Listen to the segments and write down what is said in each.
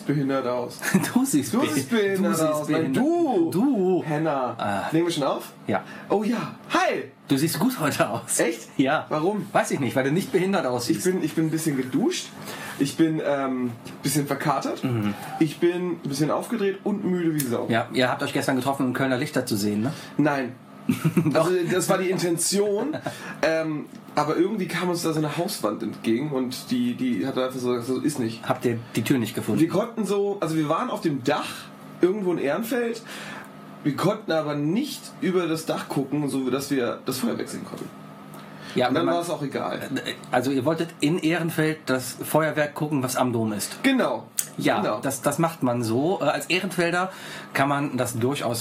behindert aus. Du siehst behindert aus. Nein, du. Henna. Nehmen wir schon auf? Ja. Oh ja. Hi. Du siehst gut heute aus. Echt? Ja. Warum? Weiß ich nicht, weil du nicht behindert aussiehst. Ich bin ein bisschen geduscht. Ich bin ein bisschen verkatert. Ich bin ein bisschen aufgedreht und müde wie Sau. Ja, ihr habt euch gestern getroffen, um Kölner Lichter zu sehen, ne? Nein. Also das war die Intention. Aber irgendwie kam uns da so eine Hauswand entgegen und die hat einfach so gesagt, so ist nicht. Habt ihr die Tür nicht gefunden? Wir konnten wir waren auf dem Dach irgendwo in Ehrenfeld. Wir konnten aber nicht über das Dach gucken, so dass wir das Feuerwerk sehen konnten. Ja, und dann war es auch egal. Also ihr wolltet in Ehrenfeld das Feuerwerk gucken, was am Dom ist. Genau. Ja, genau. Das macht man so. Als Ehrenfelder kann man das durchaus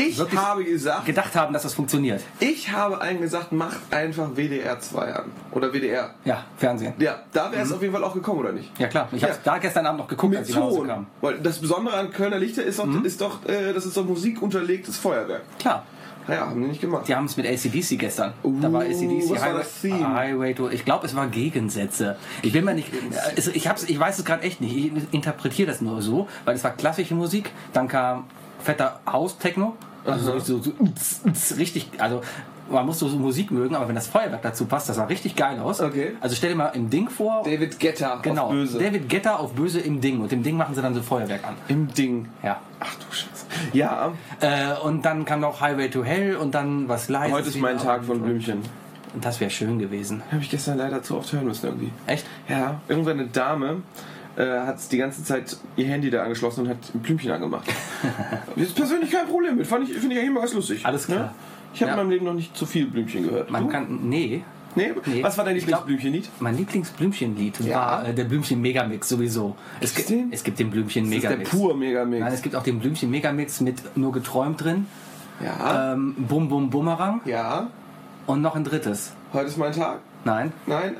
gedacht haben, dass das funktioniert. Ich habe allen gesagt, macht einfach WDR 2 an. Oder WDR. Ja, Fernsehen. Ja, da wäre es auf jeden Fall auch gekommen, oder nicht? Ja klar, ich habe da gestern Abend noch geguckt, mit als ich nach Hause Ton. kam. Weil das Besondere an Kölner Lichter ist doch, das ist doch musikunterlegtes Feuerwerk. Klar. Naja, haben die nicht gemacht. Die haben es mit AC/DC gestern. Da war AC/DC was war das Theme? Highway to... Ich glaube, es war Gegensätze. Ich bin mir nicht... Ich weiß es gerade echt nicht. Ich interpretiere das nur so, weil es war klassische Musik, dann kam fetter House-Techno. Also so richtig... Also man muss so Musik mögen, aber wenn das Feuerwerk dazu passt, das sah richtig geil aus. Okay. Also stell dir mal im Ding vor... David Guetta auf Böse. David Guetta auf Böse im Ding. Und im Ding machen sie dann so Feuerwerk an. Im Ding. Ja. Ach du Scheiße. Ja. Und dann kam noch Highway to Hell und dann was Leises. Heute ist mein Tag von Blümchen. Und das wäre schön gewesen. Habe ich gestern leider zu oft hören müssen irgendwie. Echt? Ja. Irgendwann eine Dame hat die ganze Zeit ihr Handy da angeschlossen und hat ein Blümchen angemacht. Das ist persönlich kein Problem mit. Finde ich eigentlich immer ganz lustig. Alles klar. Ne? Ich habe in meinem Leben noch nicht zu viel Blümchen gehört. Man kann... Nee. Nee? Was war dein Lieblingsblümchenlied? Mein Lieblingsblümchenlied war der Blümchen-Megamix sowieso. Es gibt den Blümchen-Megamix. Das ist der pur Megamix. Nein, es gibt auch den Blümchen-Megamix mit Nur geträumt drin. Ja. Bum Bum Bumerang. Ja. Und noch ein drittes. Heute ist mein Tag. Nein.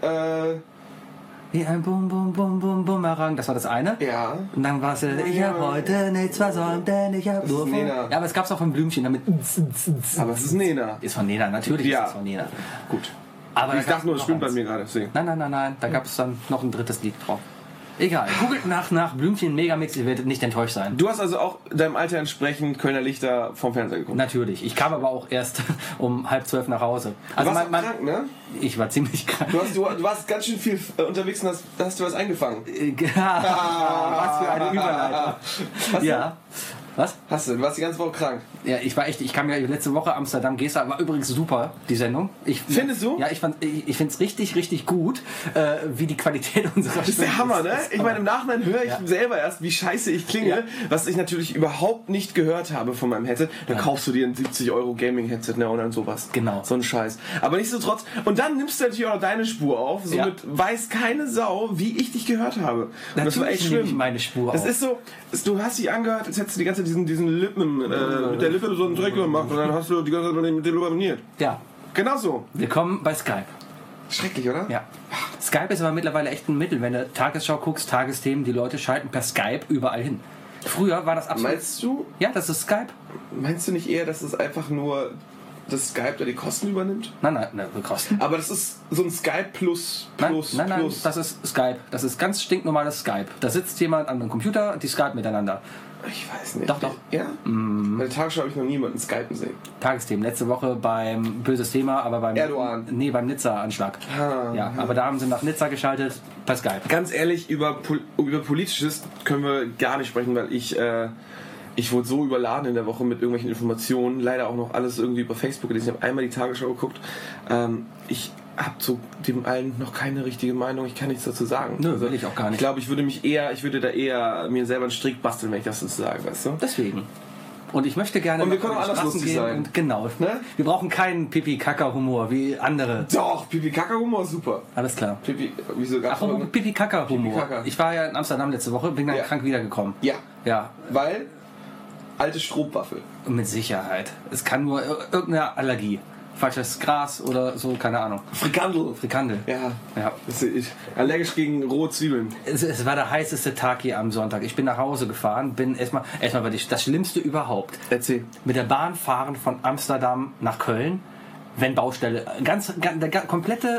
Wie ein Bum Bum Bum Bum Bumerang. Das war das eine. Ja. Und dann war es ich hab heute nichts versäumt, denn ich hab nur... Nena. Ja, aber es gab es auch von Blümchen damit... Aber es ist Nena. Ist von Nena, natürlich ist es von Nena. Gut. Aber ich dachte nur, es stimmt bei mir gerade. Deswegen. Nein. Da gab es dann noch ein drittes Lied drauf. Egal. Googelt nach Blümchen Megamix, ihr werdet nicht enttäuscht sein. Du hast also auch deinem Alter entsprechend Kölner Lichter vom Fernseher geguckt? Natürlich. Ich kam aber auch erst um 11:30 nach Hause. Also du warst krank, ne? Ich war ziemlich krank. Du warst ganz schön viel unterwegs und hast du was eingefangen. Was für eine Überleitung. Ja. Was? Du warst die ganze Woche krank. Ja, ich kam ja letzte Woche Amsterdam, Gesta, war übrigens super, die Sendung. Findest du? Ja, ich finde es richtig, richtig gut, wie die Qualität unserer Das ist der Hammer, ne? Ich meine, im Nachhinein höre ich selber erst, wie scheiße ich klinge, was ich natürlich überhaupt nicht gehört habe von meinem Headset. Dann kaufst du dir ein 70 € Gaming-Headset, ne, und dann sowas. Genau. So ein Scheiß. Aber nichtsdestotrotz, und dann nimmst du natürlich auch noch deine Spur auf, somit weiß keine Sau, wie ich dich gehört habe. Und das war echt schlimm. Ich meine Spur das auf. ist so, du hast dich angehört, als hättest du die ganze Zeit diesen Lippen, mit der Lippe so einen Dreck gemacht und dann hast du die ganze Zeit mit dem abonniert. Ja. Genau so. Willkommen bei Skype. Schrecklich, oder? Ja. Skype ist aber mittlerweile echt ein Mittel. Wenn du Tagesschau guckst, Tagesthemen, die Leute schalten per Skype überall hin. Früher war das absolut... Meinst du? Ja, das ist Skype. Meinst du nicht eher, dass es einfach nur das Skype da die Kosten übernimmt? Nein, Kosten. Aber das ist so ein Skype plus. Nein, das ist Skype. Das ist ganz stinknormales Skype. Da sitzt jemand an einem Computer und die Skype miteinander. Ich weiß nicht. Doch. Ja? Bei der Tagesschau habe ich noch niemanden Skypen sehen. Tagesthemen. Letzte Woche beim böses Thema, aber beim Erdogan. Nee, beim Nizza-Anschlag. Aber da haben sie nach Nizza geschaltet per Skype. Ganz ehrlich, über Politisches können wir gar nicht sprechen, weil ich wurde so überladen in der Woche mit irgendwelchen Informationen. Leider auch noch alles irgendwie über Facebook gelesen. Ich habe einmal die Tagesschau geguckt. Ich habe zu dem allen noch keine richtige Meinung. Ich kann nichts dazu sagen. Nö, will ich auch gar nicht. Ich glaube, ich würde da eher mir selber einen Strick basteln, wenn ich das dazu sage, weißt du? Deswegen. Und ich möchte gerne... Und wir können auch anders lustig sein. Und genau. Ne? Wir brauchen keinen Pipi-Kaka-Humor wie andere. Doch, Pipi-Kaka-Humor ist super. Alles klar. Wieso gab's Pipi-Kaka-Humor. Pipi-Kaka. Ich war ja in Amsterdam letzte Woche, bin dann krank wiedergekommen. Ja. Weil? Alte Strohwaffel. Mit Sicherheit. Es kann nur irgendeine Allergie. Falsches Gras oder so, keine Ahnung. Frikandel. Ja. Das ist allergisch gegen rohe Zwiebeln. Es war der heißeste Tag hier am Sonntag. Ich bin nach Hause gefahren, bin erstmal war das Schlimmste überhaupt. Erzähl. Mit der Bahn fahren von Amsterdam nach Köln, wenn Baustelle. Der komplette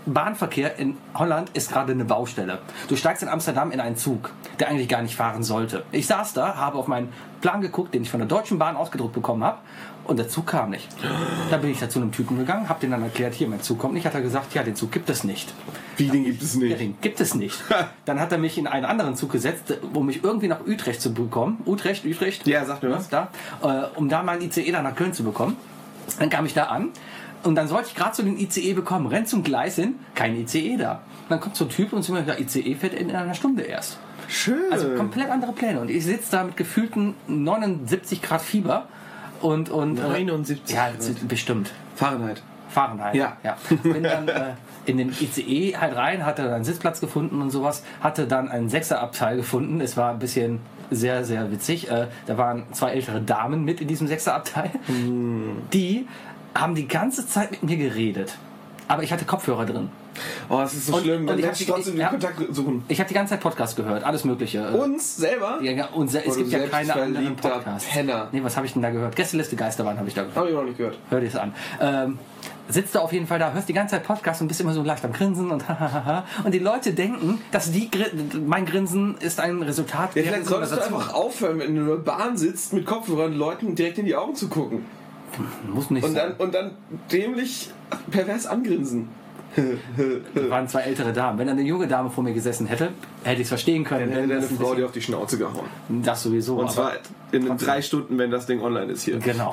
Bahnverkehr in Holland ist gerade eine Baustelle. Du steigst in Amsterdam in einen Zug, der eigentlich gar nicht fahren sollte. Ich saß da, habe auf meinen Plan geguckt, den ich von der Deutschen Bahn ausgedruckt bekommen habe, und der Zug kam nicht. Da bin ich da zu einem Typen gegangen, habe den dann erklärt, hier, mein Zug kommt nicht. Hat er gesagt, ja, den Zug gibt es nicht. Wie, den gibt es Ja, nicht? den gibt es nicht. Dann hat er mich in einen anderen Zug gesetzt, um mich irgendwie nach Utrecht zu bekommen. Utrecht? Ja, sag mir was. Da, um da meinen ICE dann nach Köln zu bekommen. Dann kam ich da an und dann sollte ich gerade so den ICE bekommen. Renn zum Gleis hin, kein ICE da. Und dann kommt so ein Typ und sagt, der ICE fährt in einer Stunde erst. Schön. Also komplett andere Pläne. Und ich sitze da mit gefühlten 79 Grad Fieber und 79 ja, Grad. bestimmt. Fahrenheit. Ja. Bin dann in den ICE halt rein, hatte dann einen Sitzplatz gefunden und sowas, hatte dann einen Sechserabteil gefunden. Es war ein bisschen sehr, sehr witzig. Da waren 2 ältere Damen mit in diesem Sechserabteil. Die haben die ganze Zeit mit mir geredet. Aber ich hatte Kopfhörer drin. Oh, das ist so schlimm. Dann ich kannst du trotzdem den Kontakt suchen. Ich habe die ganze Zeit Podcast gehört, alles Mögliche. Uns selber? Ja, und es gibt ja keine anderen Podcasts. Penner. Nee, was habe ich denn da gehört? Gästeliste Geisterbahn habe ich da gehört. Habe ich noch nicht gehört. Hör dir das an. Sitzt du auf jeden Fall da, hörst die ganze Zeit Podcast und bist immer so leicht am Grinsen und und die Leute denken, dass mein Grinsen ist ein Resultat Ja, vielleicht solltest du einfach aufhören, wenn du in der Bahn sitzt, mit Kopfhörern Leuten direkt in die Augen zu gucken. Muss nicht sein. Und dann dämlich pervers angrinsen. Das waren 2 ältere Damen. Wenn dann eine junge Dame vor mir gesessen hätte, hätte ich es verstehen können. Dann hätte deine das ein Frau dir bisschen- auf die Schnauze gehauen. Das sowieso. Und aber- zwar in den 3 Stunden, wenn das Ding online ist hier. Genau.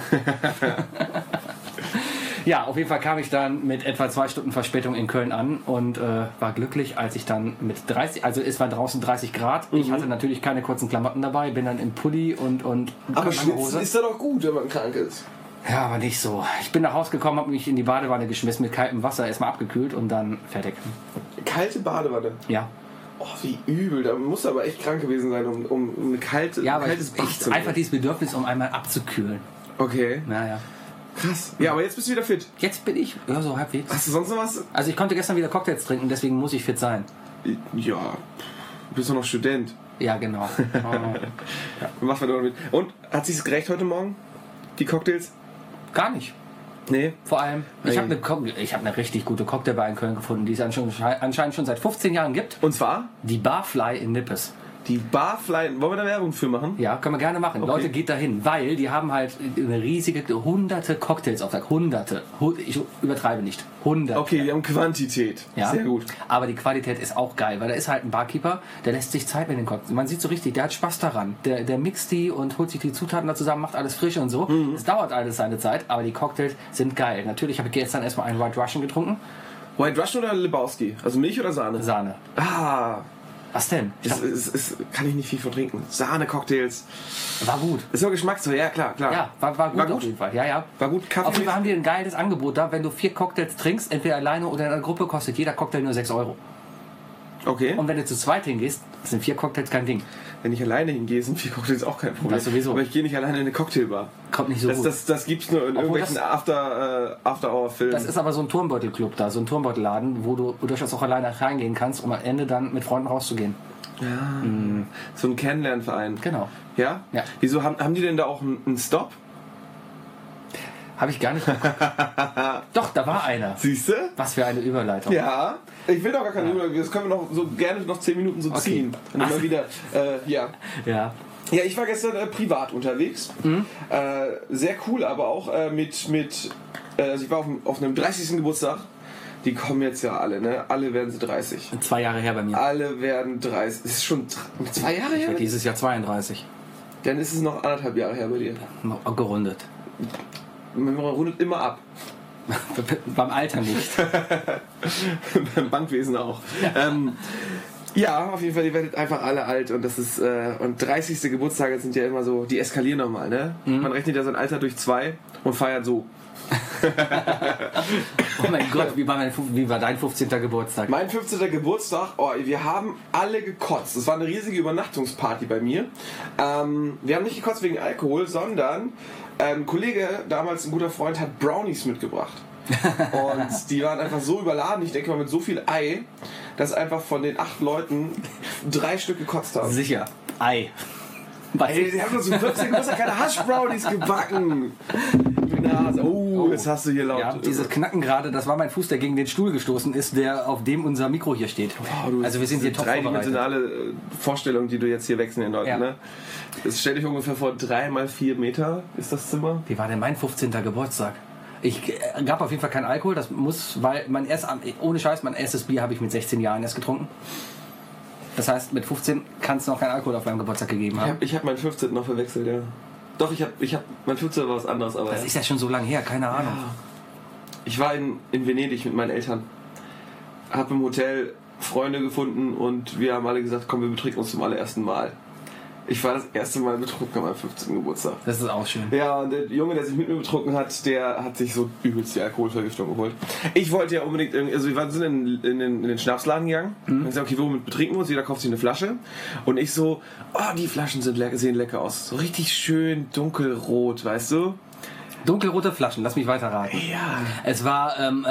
Ja, auf jeden Fall kam ich dann mit etwa 2 Stunden Verspätung in Köln an und war glücklich, als ich dann mit 30, also es war draußen 30 Grad. Ich hatte natürlich keine kurzen Klamotten dabei, bin dann im Pulli und Aber lange schwitzen ist ja doch gut, wenn man krank ist. Ja, aber nicht so. Ich bin nach Hause gekommen, habe mich in die Badewanne geschmissen mit kaltem Wasser, erstmal abgekühlt und dann fertig. Kalte Badewanne. Ja. Oh, wie übel. Da muss er aber echt krank gewesen sein, um eine kalte, Ja, aber kaltes Bad zu einfach nehmen. dieses Bedürfnis, um einmal abzukühlen. Okay, Naja. krass. Ja, aber jetzt bist du wieder fit. Jetzt bin ich, ja, so halbwegs. Hast du sonst noch was? Also ich konnte gestern wieder Cocktails trinken, deswegen muss ich fit sein. Ja, du bist doch noch Student. Ja, genau. Mach weiter mit. Und, hat sich's gerecht heute Morgen? Die Cocktails? Gar nicht. Nee. Vor allem, ich habe eine richtig gute Cocktailbar in Köln gefunden, die es anscheinend schon seit 15 Jahren gibt. Und zwar? Die Barfly in Nippes. Die Barfly. Wollen wir da Werbung für machen? Ja, können wir gerne machen. Okay. Leute, geht dahin, weil die haben halt eine riesige, hunderte Cocktails auf Tag. Hunderte. Ich übertreibe nicht. Hunderte. Okay, wir haben Quantität. Ja? Sehr gut. Aber die Qualität ist auch geil, weil da ist halt ein Barkeeper, der lässt sich Zeit mit den Cocktails. Man sieht so richtig, der hat Spaß daran. Der mixt die und holt sich die Zutaten da zusammen, macht alles frisch und so. Es dauert alles seine Zeit, aber die Cocktails sind geil. Natürlich habe ich gestern erstmal einen White Russian getrunken. White Russian oder Lebowski? Also Milch oder Sahne? Sahne. Ah, Was denn? kann ich nicht viel von trinken. Sahne-Cocktails. War gut. Ist nur Geschmackssache, ja klar. Ja, war gut, War gut? auf jeden Fall. Ja. War gut. Kaffee. Auf jeden Fall haben die ein geiles Angebot da. Wenn du 4 Cocktails trinkst, entweder alleine oder in einer Gruppe, kostet jeder Cocktail nur 6 Euro. Okay. Und wenn du zu zweit hingehst, sind 4 Cocktails kein Ding. Wenn ich alleine hingehe, sind 4 Cocktails auch kein Problem. Das sowieso. Aber ich gehe nicht alleine in eine Cocktailbar. Kommt nicht so gut. Das gibt's nur in Obwohl irgendwelchen After-Hour-Filmen. Das ist aber so ein Turmbeutelclub da, so ein Turmbeutelladen, wo du durchaus auch alleine reingehen kannst, um am Ende dann mit Freunden rauszugehen. So ein Kennenlernverein. Genau. Ja? Ja. Wieso haben die denn da auch einen Stop? Habe ich gar nicht geguckt. Doch, da war einer. Siehst du? Was für eine Überleitung. Ja. Ich will doch gar keine Überleitung. Das können wir noch so gerne noch 10 Minuten so Okay. ziehen. Und immer wieder, ja. Ja. Ja, ich war gestern privat unterwegs. Sehr cool, aber auch also ich war auf einem 30. Geburtstag. Die kommen jetzt ja alle, ne? Alle werden sie 30. 2 Jahre her bei mir. Alle werden 30. Das ist schon 2 Jahre her? Dieses Jahr 32. Dann ist es noch 1,5 Jahre her bei dir. Gerundet. Man rundet immer ab. Beim Alter nicht. Beim Bankwesen auch. Ja, auf jeden Fall, ihr werdet einfach alle alt und das ist und 30. Geburtstage sind ja immer so, die eskalieren nochmal, ne? Man rechnet ja sein Alter durch 2 und feiert so. Oh mein Gott, wie war dein 15. Geburtstag? Mein 15. Geburtstag, wir haben alle gekotzt. Es war eine riesige Übernachtungsparty bei mir. Wir haben nicht gekotzt wegen Alkohol, sondern ein Kollege, damals ein guter Freund, hat Brownies mitgebracht. Und die waren einfach so überladen, ich denke mal mit so viel Ei, dass einfach von den 8 Leuten 3 Stück gekotzt haben. Sicher. Ei. Ey, die haben doch so 14 Größer keine Hash-Brownies gebacken. Oh, jetzt hast du hier laut. Ja, dieses Knacken gerade, das war mein Fuß, der gegen den Stuhl gestoßen ist, der auf dem unser Mikro hier steht. Wow, also wir sind hier top vorbereitet. Dreidimensionale Vorstellung, die du jetzt hier wechseln in Leuten, Ja. ne? Das stell dich ungefähr vor 3 mal 4 Meter ist das Zimmer. Wie war denn mein 15. Geburtstag? Ich gab auf jeden Fall keinen Alkohol, das muss, weil ohne Scheiß, mein erstes Bier habe ich mit 16 Jahren erst getrunken. Das heißt, mit 15 kann es noch keinen Alkohol auf meinem Geburtstag gegeben haben. Ich hab meinen 15. noch verwechselt, ja. Doch, ich hab mein 15. war was anderes, aber... Das ist ja schon so lange her, keine Ahnung. Ja. Ich war in Venedig mit meinen Eltern. Hab im Hotel Freunde gefunden und wir haben alle gesagt, komm, wir betrinken uns zum allerersten Mal. Ich war das erste Mal betrunken an meinem 15. Geburtstag. Das ist auch schön. Ja, und der Junge, der sich mit mir betrunken hat, der hat sich so übelst die Alkoholvergiftung geholt. Ich wollte ja unbedingt, also wir sind in den Schnapsladen gegangen. Und ich gesagt, okay, womit betrinken wir uns? Jeder kauft sich eine Flasche. Und ich so, oh, die Flaschen sehen lecker aus. So richtig schön dunkelrot, weißt du? Dunkelrote Flaschen, lass mich weiter raten. Ja. Es war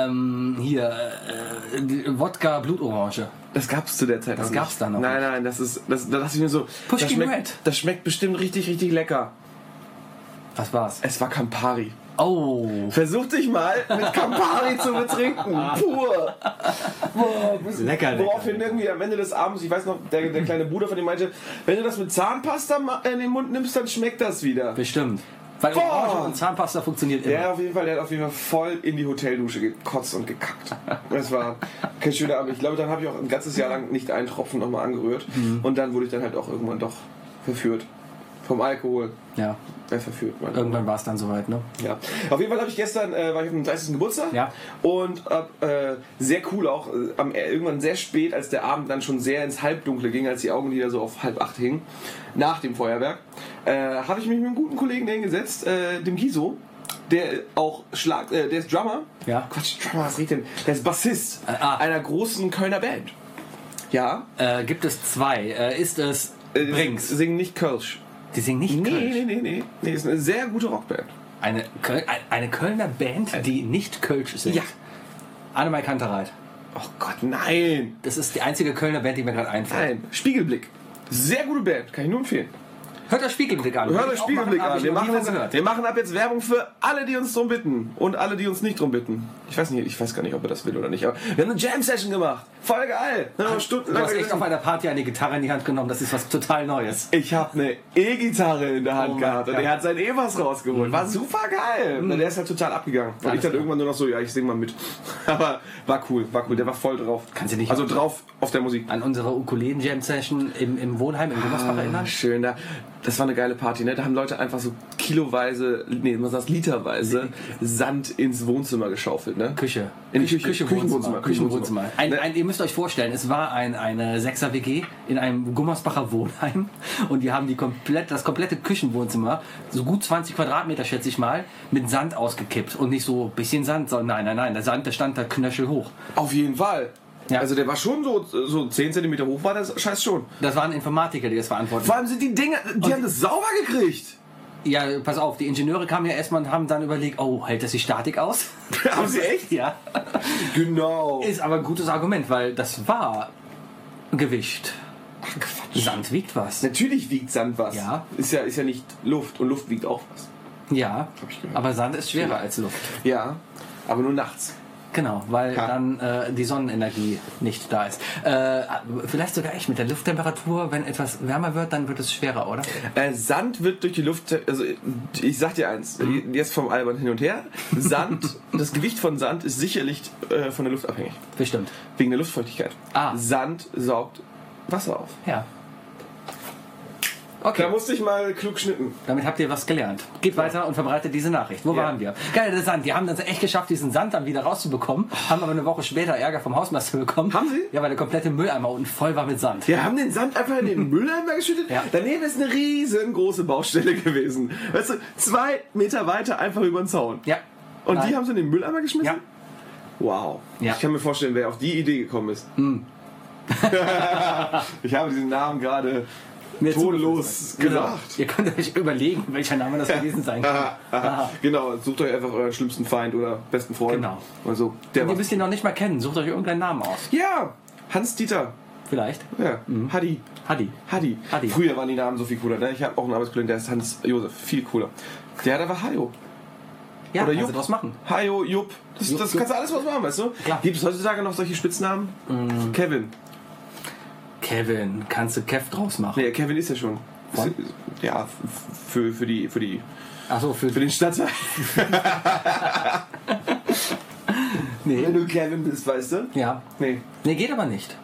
Wodka Blutorange. Das gab's zu der Zeit Das noch gab's nicht. da noch Nein, da dachte ich mir so, Pushkin Red. Das schmeckt bestimmt richtig, richtig lecker. Was war's? Es war Campari. Oh. Versuch dich mal mit Campari zu betrinken. Pur. Boah, Lecker. Woraufhin irgendwie am Ende des Abends, ich weiß noch, der kleine Bruder von dem meinte, wenn du das mit Zahnpasta in den Mund nimmst, dann schmeckt das wieder. Bestimmt. Weil Orange und Zahnpasta funktioniert immer. Ja, auf jeden Fall, der hat auf jeden Fall voll in die Hoteldusche gekotzt und gekackt. Das war kein schöner Abend. Ich glaube, dann habe ich auch ein ganzes Jahr lang nicht einen Tropfen nochmal angerührt. Und dann wurde ich dann halt auch irgendwann doch verführt. Vom Alkohol. Ja. Verführt. Irgendwann war es dann soweit, ne? Ja. Auf jeden Fall habe ich gestern, war ich auf dem 30. Geburtstag. Ja. Und sehr cool auch, irgendwann sehr spät, als der Abend dann schon sehr ins Halbdunkle ging, als die Augenlider so auf 7:30 hingen, nach dem Feuerwerk, habe ich mich mit einem guten Kollegen hingesetzt, dem Giso, der auch der ist Drummer. Ja. Quatsch, Drummer, was redet denn? Der ist Bassist einer großen Kölner Band. Ja. Gibt es zwei. Ist es Brings? Singen nicht Kölsch. Die singen nicht Kölsch? Nee, ist eine sehr gute Rockband. Eine Kölner Band, die nicht Kölsch singt? Ja. Annemai Kantereit. Oh Gott, nein! Das ist die einzige Kölner Band, die mir gerade einfällt. Nein, Spiegelblick. Sehr gute Band, kann ich nur empfehlen. Hört euch Spiegelblick an. Hört euch Spiegelblick an. Wir gehört. machen ab jetzt Werbung für alle, die uns drum bitten. Und alle, die uns nicht drum bitten. Ich weiß gar nicht, ob er das will oder nicht. Aber wir haben eine Jam-Session gemacht. Voll geil. Du hast echt auf einer Party eine Gitarre in die Hand genommen. Das ist was total Neues. Ich habe eine E-Gitarre in der Hand gehabt. Und er hat sein E-Bass rausgeholt. War super geil. Und der ist halt total abgegangen. Und ich dann irgendwann nur noch so, ja, ich sing mal mit. Aber war cool. Der war voll drauf. Kannst du nicht also drauf auf der Musik. An unsere Ukulelen-Jam-Session im Wohnheim in Gummersbach erinnern? Schön, das war eine geile Party, ne? Da haben Leute einfach so literweise Sand ins Wohnzimmer geschaufelt, ne? Küche. In die Küche, Wohnzimmer. Ihr müsst euch vorstellen, es war eine 6er-WG in einem Gummersbacher Wohnheim und die haben das komplette Küchenwohnzimmer, so gut 20 Quadratmeter schätze ich mal, mit Sand ausgekippt. Und nicht so ein bisschen Sand, sondern nein, der Sand, der stand da knöchelhoch. Auf jeden Fall. Ja. Also der war schon so 10 cm hoch, war das Scheiß schon. Das waren Informatiker, die das verantworten. Vor allem sind die Dinge, die haben das sauber gekriegt. Ja, pass auf, die Ingenieure kamen ja erstmal und haben dann überlegt, oh, hält das die Statik aus? Haben sie echt? Ja. Genau. Ist aber ein gutes Argument, weil das war Gewicht. Ach, Quatsch. Sand wiegt was. Natürlich wiegt Sand was. Ja. Ist ja nicht Luft und Luft wiegt auch was. Ja, Hab ich gehört. aber Sand ist schwerer als Luft. Ja, aber nur nachts. Genau, weil dann die Sonnenenergie nicht da ist. Vielleicht sogar echt mit der Lufttemperatur, wenn etwas wärmer wird, dann wird es schwerer, oder? Sand wird durch die Luft, also ich sag dir eins, jetzt vom Albern hin und her, Sand, das Gewicht von Sand ist sicherlich von der Luft abhängig. Bestimmt. Wegen der Luftfeuchtigkeit. Sand saugt Wasser auf. Ja. Okay. Da musste ich mal klug schnitten. Damit habt ihr was gelernt. Geht weiter und verbreitet diese Nachricht. Wo waren wir? Geil, der Sand. Die haben dann echt geschafft, diesen Sand dann wieder rauszubekommen. Haben aber eine Woche später Ärger vom Hausmeister bekommen. Haben sie? Ja, weil der komplette Mülleimer unten voll war mit Sand. Wir haben den Sand einfach in den Mülleimer geschüttet. Ja. Daneben ist eine riesengroße Baustelle gewesen. Weißt du, 2 Meter weiter einfach über den Zaun. Ja. Und die haben sie in den Mülleimer geschmissen? Ja. Wow. Ja. Ich kann mir vorstellen, wer auf die Idee gekommen ist. Ich habe diesen Namen gerade tonlos gesagt. Ihr könnt euch überlegen, welcher Name das gewesen sein kann. Genau, sucht euch einfach euren schlimmsten Feind oder besten Freund. Genau. Also, Und ihr müsst ihn noch nicht mal kennen. Sucht euch irgendeinen Namen aus. Ja, Hans-Dieter. Vielleicht. Ja, Hadi. Hadi. Früher waren die Namen so viel cooler. Ne? Ich habe auch einen Arbeitskollegen, der ist Hans-Josef, viel cooler. Der war Hajo. Ja, oder Jupp. Was machen. Hajo, Jupp. Das Jupp. kannst du alles was machen, weißt du? Klar. Gibt es heutzutage noch solche Spitznamen? Kevin. Kevin, kannst du Kev draus machen? Nee, Kevin ist ja schon. Wann? Ja, für die Achso, für den Stadtteil. Nee. Wenn du Kevin bist, weißt du? Ja. Nee. Nee, geht aber nicht.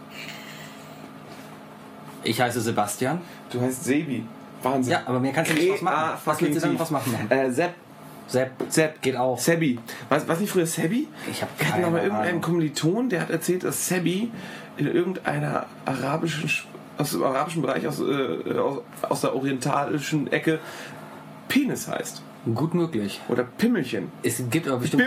Ich heiße Sebastian. Du heißt Sebi. Wahnsinn. Ja, aber mir kannst du nicht was machen. Was willst du dann was machen? Sepp geht auch. Sebi. Was nicht früher Sebi? Ich habe Wir hatten keine aber irgendeinen Ahnung. Kommiliton, der hat erzählt, dass Sebi in irgendeiner aus dem arabischen Bereich, aus der orientalischen Ecke Penis heißt. Gut möglich. Oder Pimmelchen. Es gibt aber bestimmt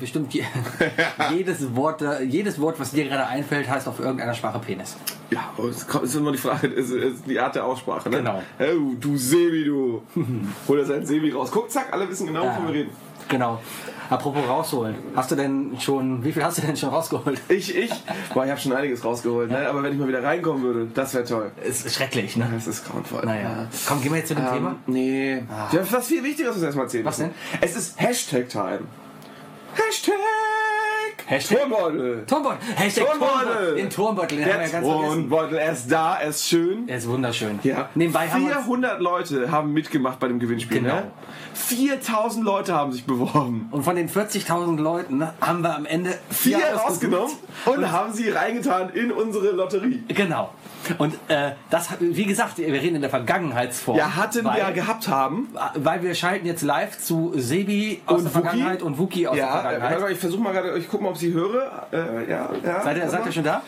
jedes Wort, was dir gerade einfällt, heißt auf irgendeiner Sprache Penis. Ja, es ist immer die Frage, ist die Art der Aussprache. Ne? Genau. Hey, du Sebi, du. Hol er seinen Sebi raus. Guck, zack, alle wissen genau, wovon wir reden. Genau. Apropos rausholen. Wie viel hast du denn schon rausgeholt? Boah, ich habe schon einiges rausgeholt, ne? Aber wenn ich mal wieder reinkommen würde, das wäre toll. Ist schrecklich, ne? Das ist grauenvoll. Naja. Komm, gehen wir jetzt zu dem Thema? Nee. Wir haben was viel Wichtigeres uns erstmal erzählen. Was müssen. denn? Es ist Hashtag-Time. Hashtag Turmbeutel. Hashtag Turmbeutel. Den Turmbeutel, den haben wir ja ganz vergessen. Turmbeutel, er ist da, er ist schön. Er ist wunderschön. Ja. Nebenbei haben 400 Leute haben mitgemacht bei dem Gewinnspiel. Genau. Ne? 4000 Leute haben sich beworben. Und von den 40.000 Leuten haben wir am Ende 4 rausgenommen und haben sie reingetan in unsere Lotterie. Genau. Und das, wie gesagt, wir reden in der Vergangenheitsform. Ja, gehabt haben. Weil wir schalten jetzt live zu Sebi aus der Vergangenheit und Wookie aus der Vergangenheit. Ich versuche mal gerade, ich gucke mal, ob sie höre. Seid ihr schon da?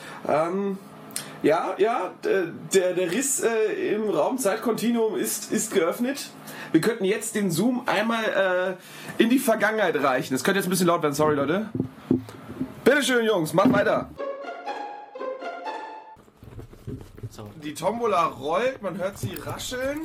Der Riss im Raum-Zeit-Kontinuum ist geöffnet. Wir könnten jetzt den Zoom einmal in die Vergangenheit reichen. Das könnte jetzt ein bisschen laut werden, sorry Leute. Bitteschön, Jungs, mach weiter. So. Die Tombola rollt, man hört sie rascheln.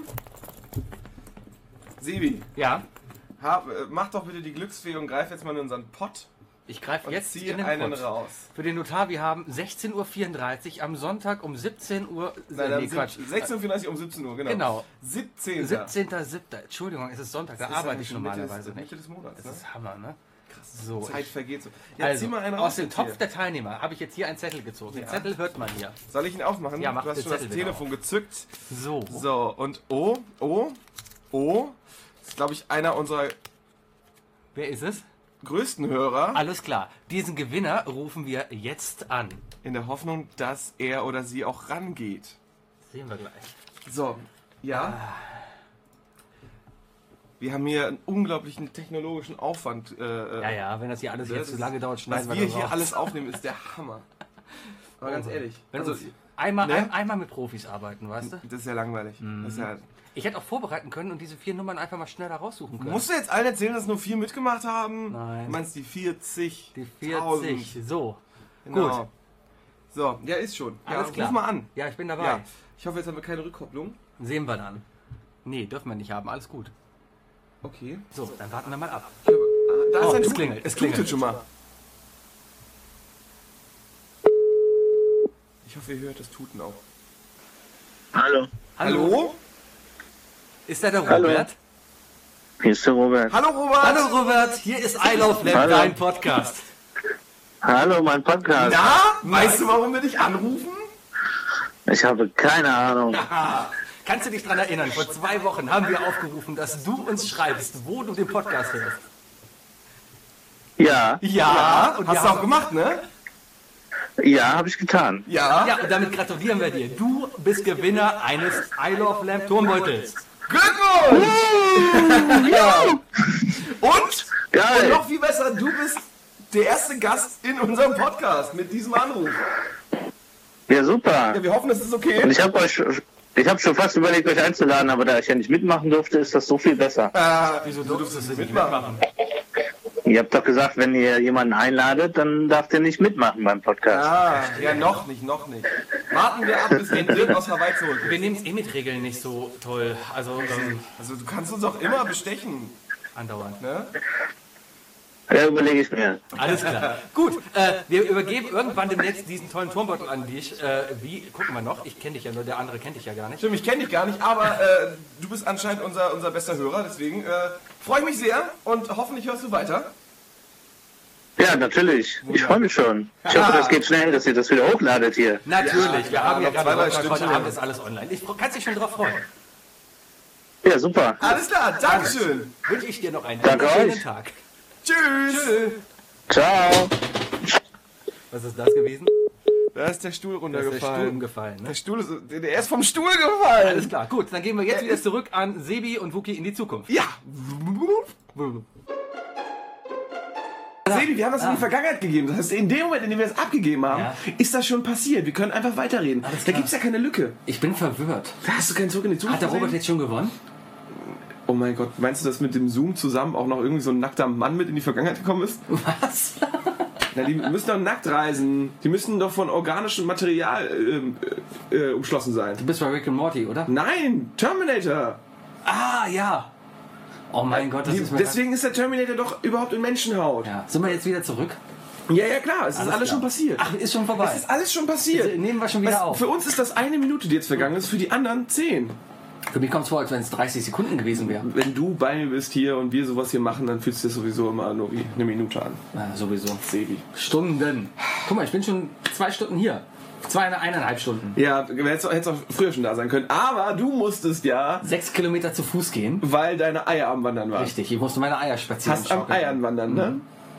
Sebi, Ja. mach doch bitte die Glücksfee und greif jetzt mal in unseren Pott Ich greife und jetzt zieh in den einen Pott. raus. Für den Notar, wir haben 16:34 Uhr am Sonntag um 17 Uhr. Nein, 16:34 um 17 Uhr, genau. Genau. 17.7. Entschuldigung, es ist Sonntag, da Das ist arbeite ja ich schon normalerweise Mitte nicht. des Monats. Das Ne? ist Hammer, ne? Krass. So, Zeit vergeht so. Ja, also, zieh mal einen raus. aus dem jetzt Topf hier. der Teilnehmer habe ich jetzt hier einen Zettel gezogen. Den Zettel hört man hier. Soll ich ihn aufmachen? Ja, mach du hast den schon das Zettel bitte Telefon gezückt. So. So, und das ist, glaube ich, einer unserer Wer ist es? größten Hörer. Alles klar. Diesen Gewinner rufen wir jetzt an. In der Hoffnung, dass er oder sie auch rangeht. Sehen wir gleich. So, ja. Wir haben hier einen unglaublichen technologischen Aufwand. Ja, wenn das hier alles jetzt zu lange dauert, Was schneiden wir wir das hier raus. alles aufnehmen, ist der Hammer. Aber ganz ehrlich, Wenn also, uns einmal ne? mit Profis arbeiten, weißt du? das ist ja langweilig. Das ist ja, Ich hätte auch vorbereiten können und diese 4 Nummern einfach mal schneller raussuchen können. musst du jetzt allen erzählen, dass nur 4 mitgemacht haben? Nein. Du meinst die 40? Die 40. So. Genau. Gut. So, ja, ist schon. Ja, Alles klar. ruf mal an. Ja, ich bin dabei. Ja. Ich hoffe, jetzt haben wir keine Rückkopplung. Sehen wir dann. Nee, dürfen wir nicht haben. Alles gut. Okay. So, dann warten wir mal ab. Da Oh, ist ein es Tut. klingelt, es Es tutet klingelt. schon mal. Ich hoffe, ihr hört das Tuten auch. Hallo, Hallo? Ist da der Hallo. Robert? hier ist der Robert. Hallo, Robert! Hallo Robert, hier ist I Love Lab, Hallo. dein Podcast. Hallo, mein Podcast. Na, weißt du, warum wir dich anrufen? Ich habe keine Ahnung. Kannst du dich daran erinnern, vor 2 Wochen haben wir aufgerufen, dass du uns schreibst, wo du den Podcast hörst. Ja, Ja, und Hast du auch gemacht, ne? ja, habe ich getan. Ja. Ja, und damit gratulieren wir dir. Du bist Gewinner eines I Love Lamp Turmbeutels. Glückwunsch! ja. Und Geil. noch viel besser, du bist der erste Gast in unserem Podcast mit diesem Anruf. Ja, super. Ja, wir hoffen, das ist Und okay. ich habe schon fast überlegt, euch einzuladen, aber da ich ja nicht mitmachen durfte, ist das so viel besser. Wieso durftest du nicht mitmachen? Ihr habt doch gesagt, wenn ihr jemanden einladet, dann darf der nicht mitmachen beim Podcast. Ja, noch nicht. Warten wir ab, bis wir den Dirk aus Hawaii zurück. Wir nehmen es eh mit Regeln nicht so toll. Also Also du kannst uns auch immer bestechen, andauernd. ne? Ja, überlege ich mir. Alles klar. Gut, wir übergeben irgendwann demnächst diesen tollen Turmbeutel an dich. Gucken wir noch? Ich kenne dich ja nur, der andere kennt dich ja gar nicht. Stimmt, ich kenne dich gar nicht, aber du bist anscheinend unser bester Hörer, deswegen freue ich mich sehr und hoffentlich hörst du weiter. Ja, natürlich. Ich freue mich schon. Ich hoffe, das geht schnell, dass ihr das wieder hochladet hier. Natürlich, wir haben ja noch gerade 2-3 heute Stündchen. Abend ist alles online. Kannst dich schon drauf freuen. Ja, super. Alles klar, Dankeschön. Wünsche ich dir noch einen Danke schönen euch. Tag. Tschüss. Tschüss. Ciao. Was ist das gewesen? Da ist der Stuhl Da ist runtergefallen. der Stuhl umgefallen. Ne? Der Stuhl ist, der ist vom Stuhl gefallen. Alles klar, gut. Dann gehen wir jetzt wieder zurück an Sebi und Wookie in die Zukunft. Ja. Sebi, wir haben das in die Vergangenheit gegeben. Das heißt, in dem Moment, in dem wir das abgegeben haben, ist das schon passiert. Wir können einfach weiterreden. Da klar. gibt es ja keine Lücke. Ich bin verwirrt. Da hast du keinen Zurück in die Zukunft Hat der Robert gesehen? jetzt schon gewonnen? Oh mein Gott, meinst du, dass mit dem Zoom zusammen auch noch irgendwie so ein nackter Mann mit in die Vergangenheit gekommen ist? Was? Na, die müssen doch nackt reisen. Die müssen doch von organischem Material umschlossen sein. Du bist bei Rick and Morty, oder? Nein, Terminator. Ah, ja. Oh mein Gott, das ist mir... Deswegen ist der Terminator doch überhaupt in Menschenhaut. Ja. Sind wir jetzt wieder zurück? Ja, ja, klar, es ist alles klar. schon passiert. Ach, ist schon vorbei. Es ist alles schon passiert. Also, nehmen wir schon wieder auf. Für uns ist das 1 Minute, die jetzt vergangen ist, für die anderen 10. Für mich kommt es vor, als wenn es 30 Sekunden gewesen wäre. Wenn du bei mir bist hier und wir sowas hier machen, dann fühlt sich das sowieso immer nur wie eine Minute an. Ja, sowieso. Sebi. Stunden. Guck mal, ich bin schon 2 Stunden hier. 1,5 Stunden. Ja, hättest auch früher schon da sein können. Aber du musstest ja, 6 Kilometer zu Fuß gehen. weil deine Eier am Wandern waren. Richtig, ich musste meine Eier spazieren. Hast am Eiern wandern, ne?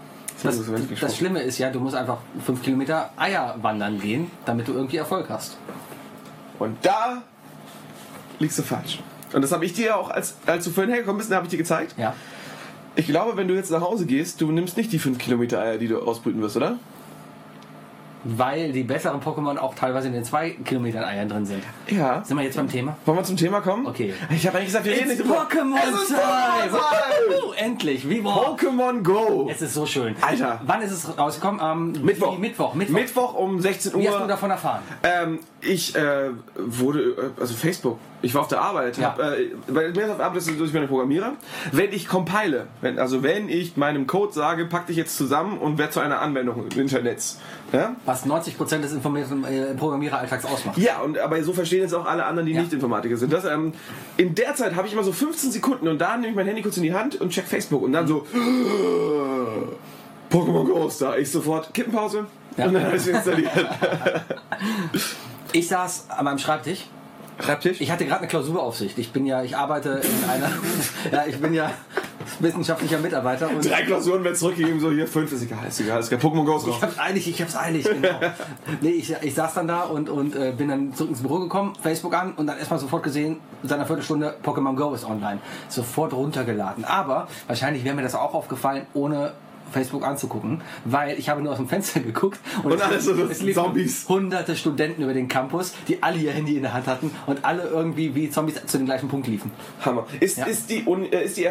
Das Schlimme ist ja, du musst einfach 5 Kilometer Eier wandern gehen, damit du irgendwie Erfolg hast. Und da liegst du falsch. Und das habe ich dir auch, als du vorhin hergekommen bist, habe ich dir gezeigt. Ja. Ich glaube, wenn du jetzt nach Hause gehst, du nimmst nicht die 5 Kilometer Eier, die du ausbrüten wirst, oder? Weil die besseren Pokémon auch teilweise in den 2 Kilometern Eiern drin sind. Ja. Sind wir jetzt beim Thema? Wollen wir zum Thema kommen? Okay. Ich habe eigentlich gesagt, wir reden nicht It's drüber. Pokémon Es ist Time! Pokémon-Time! Endlich! Wie war? Pokémon Go! Es ist so schön. Alter. Wann ist es rausgekommen? Am Mittwoch. Mittwoch um 16 Uhr. Wie hast du davon erfahren? Ich wurde, also Facebook, ich war auf der Arbeit, Ja. weil mir ist auf Arbeit, ich bin Programmierer, wenn ich compile, wenn ich meinem Code sage, pack dich jetzt zusammen und werde zu einer Anwendung im Internet. Ja, Was 90% des informierten Programmiereralltags ausmacht. ja, aber so verstehen jetzt auch alle anderen, die Ja. nicht Informatiker sind. In der Zeit habe ich immer so 15 Sekunden und da nehme ich mein Handy kurz in die Hand und check Facebook und dann so Pokémon Go ist da. Ich sofort Kippenpause Ja. und dann habe ich es installiert. Ich saß an meinem Schreibtisch. Schreibtisch? Ich hatte gerade eine Klausuraufsicht. Ich arbeite in einer, ich bin ja wissenschaftlicher Mitarbeiter und 3 Klausuren werden zurückgegeben, so hier 5 ist egal, ist kein Pokémon Go ist ich drauf. hab's eilig, genau. Nee, ich saß dann da und bin dann zurück ins Büro gekommen, Facebook an und dann erstmal sofort gesehen, seit einer Viertelstunde Pokémon Go ist online. Sofort runtergeladen. Aber wahrscheinlich wäre mir das auch aufgefallen, ohne Facebook anzugucken, weil ich habe nur aus dem Fenster geguckt Und alles so es liefen Zombies. hunderte Studenten über den Campus, die alle ihr Handy in der Hand hatten und alle irgendwie wie Zombies zu dem gleichen Punkt liefen. Hammer. Ist Ja. die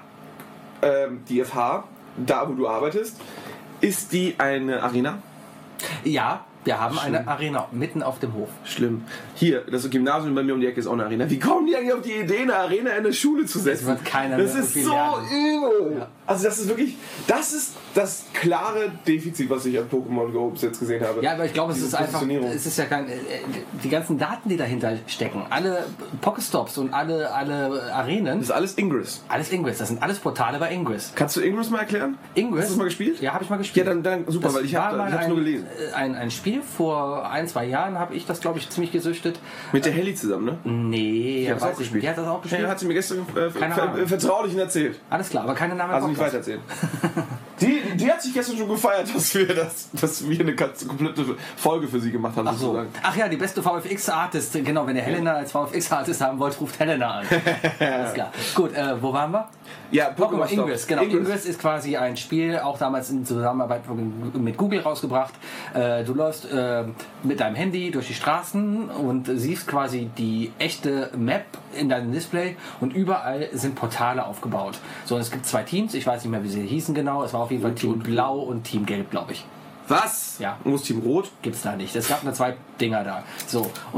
FH, da wo du arbeitest, ist die eine Arena? Ja, wir haben eine Arena mitten auf dem Hof. Schlimm. Hier, das Gymnasium bei mir um die Ecke ist auch eine Arena. Wie kommen die eigentlich auf die Idee, eine Arena in eine Schule zu setzen? wird keiner Das mehr ist irgendwie so lernen. übel. Ja. Also das ist wirklich, das ist das klare Defizit, was ich an Pokémon Go bis jetzt gesehen habe. Ja, aber ich glaube, es Diese ist einfach, Positionierung. es ist ja kein, die ganzen Daten, die dahinter stecken, alle Pokestops und alle Arenen, Das ist alles Ingress. alles Ingress, das sind alles Portale bei Ingress. Kannst du Ingress mal erklären? Ingress? Hast du das mal gespielt? Ja, habe ich mal gespielt. Ja, dann super, weil ich war habe mal es nur gelesen. Ein Spiel, vor 1-2 Jahren habe ich das, glaube ich, ziemlich gesüchtet. Mit der Helly zusammen, ne? Nee, Ich hab's auch weiß ich gespielt. nicht. Die hat das auch gespielt? Ja, hat sie mir gestern Keine Ahnung. Vertraulichen erzählt. Alles klar, aber keine Namen. Also nicht weitererzählen. Die hat sich gestern schon gefeiert, dass wir eine komplette Folge für sie gemacht haben. Ach so. sozusagen. Ach ja, die beste VFX-Artist. Genau, wenn ihr Helena als VFX-Artist haben wollt, ruft Helena an. Alles klar. Gut, wo waren wir? Ja, Pokémon Stop. Ingress, genau. Ingress ist quasi ein Spiel, auch damals in Zusammenarbeit mit Google rausgebracht. Du läufst mit deinem Handy durch die Straßen und siehst quasi die echte Map in deinem Display und überall sind Portale aufgebaut. So, und es gibt 2 Teams, ich weiß nicht mehr, wie sie hießen genau. Es war auf jeden Fall Team Blau und Team Gelb, glaube ich. Was? Ja. Und muss Team Rot? Gibt's da nicht. Es gab nur 2 Dinger da. So, und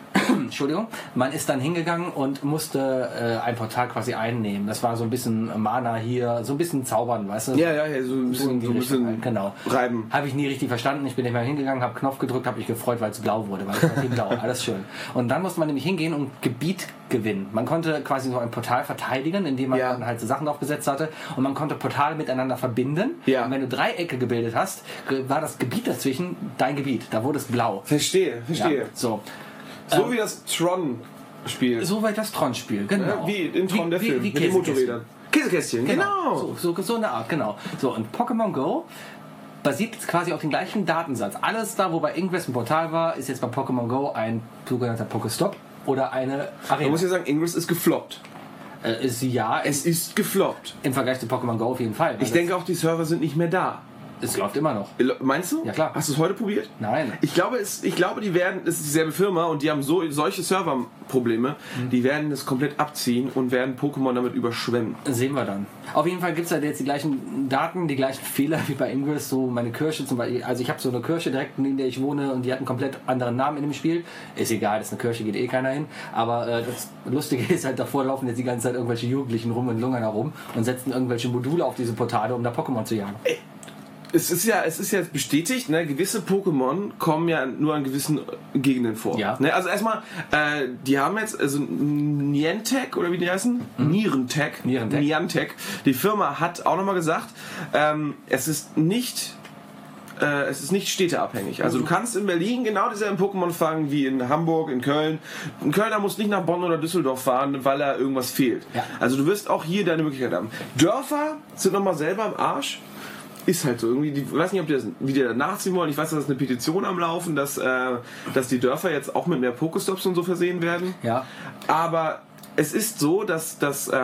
Entschuldigung, man ist dann hingegangen und musste ein Portal quasi einnehmen. Das war so ein bisschen Mana hier, so ein bisschen zaubern, weißt du? Ja, so ein bisschen genau. reiben. Habe ich nie richtig verstanden. Ich bin nicht mehr hingegangen, habe Knopf gedrückt, habe mich gefreut, weil es blau wurde, weil es war blau, alles schön. Und dann musste man nämlich hingehen und Gebiet gewinnen. Man konnte quasi so ein Portal verteidigen, indem man dann halt so Sachen aufgesetzt hatte und man konnte Portale miteinander verbinden. Ja. Und wenn du Dreiecke gebildet hast, war das Gebiet dazwischen dein Gebiet. Da wurde es blau. Verstehe. Ja, so. So wie das Tron-Spiel. So wie das Tron-Spiel, genau. Wie in Tron der Film, wie mit den Motorrädern. Käsekästchen, genau. So eine Art, genau. So, und Pokémon Go basiert jetzt quasi auf dem gleichen Datensatz. Alles da, wo bei Ingress ein Portal war, ist jetzt bei Pokémon Go ein sogenannter Pokéstop oder eine Arena. Man muss ja sagen, Ingress ist gefloppt. Es ist gefloppt. im Vergleich zu Pokémon Go auf jeden Fall. Ich denke auch, die Server sind nicht mehr da. Es läuft immer noch. Meinst du? Ja, klar. Hast du es heute probiert? Nein. Ich glaube, es ist dieselbe Firma und die haben solche Serverprobleme, die werden es komplett abziehen und werden Pokémon damit überschwemmen. Sehen wir dann. Auf jeden Fall gibt es halt jetzt die gleichen Daten, die gleichen Fehler wie bei Ingress. So meine Kirche zum Beispiel. Also ich habe so eine Kirche direkt, in der ich wohne und die hat einen komplett anderen Namen in dem Spiel. Ist egal, das ist eine Kirche, geht eh keiner hin. Aber das Lustige ist halt, davor laufen jetzt die ganze Zeit irgendwelche Jugendlichen rum und lungern herum und setzen irgendwelche Module auf diese Portale, um da Pokémon zu jagen. Es ist ja bestätigt, ne, gewisse Pokémon kommen ja nur an gewissen Gegenden vor. Ja. Ne, also erstmal, die haben jetzt, also Niantic, oder wie die heißen? Niantic. Die Firma hat auch nochmal gesagt, es ist nicht städteabhängig. Also du kannst in Berlin genau dieselben Pokémon fangen wie in Hamburg, in Köln. Ein Kölner muss nicht nach Bonn oder Düsseldorf fahren, weil da irgendwas fehlt. Ja. Also du wirst auch hier deine Möglichkeit haben. Dörfer sind nochmal selber am Arsch. Ist halt so irgendwie, ich weiß nicht, wie die da nachziehen wollen. Ich weiß, dass eine Petition am Laufen, dass die Dörfer jetzt auch mit mehr Pokestops und so versehen werden. Ja. Aber es ist so, dass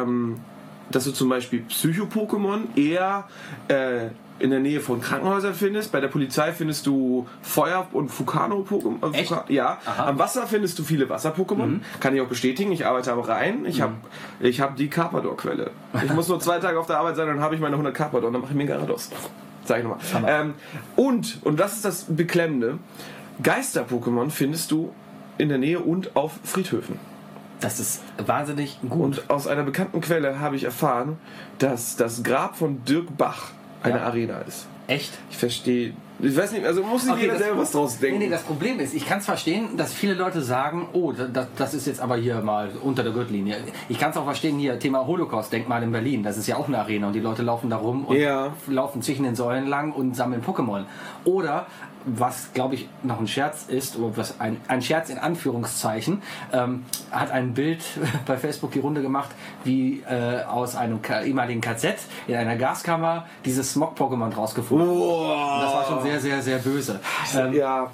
du zum Beispiel Psycho-Pokémon eher in der Nähe von Krankenhäusern findest. Bei der Polizei findest du Feuer- und Vulkano-Pokémon. Echt? Ja. Aha. Am Wasser findest du viele Wasser-Pokémon. Kann ich auch bestätigen. Ich arbeite am Rhein. Ich hab die Carpador-Quelle. Ich muss nur 2 Tage auf der Arbeit sein, dann habe ich meine 100 Carpador. Dann mache ich mir Garados. Sag ich nochmal. Und das ist das Beklemmende, Geister-Pokémon findest du in der Nähe und auf Friedhöfen. Das ist wahnsinnig gut. Und aus einer bekannten Quelle habe ich erfahren, dass das Grab von Dirk Bach eine Arena ist. Echt? Ich verstehe. Ich weiß nicht, also muss sich jeder selber was draus denken. Nee, das Problem ist, ich kann es verstehen, dass viele Leute sagen, oh, das ist jetzt aber hier mal unter der Gürtellinie. Ich kann es auch verstehen, hier Thema Holocaust-Denkmal in Berlin, das ist ja auch eine Arena und die Leute laufen da rum und laufen zwischen den Säulen lang und sammeln Pokémon. Oder was, glaube ich, noch ein Scherz ist, oder was ein Scherz in Anführungszeichen, hat ein Bild bei Facebook die Runde gemacht, wie aus einem ehemaligen KZ in einer Gaskammer dieses Smog-Pokémon rausgefunden. Oh. Und das war schon sehr, sehr, sehr böse. Ja.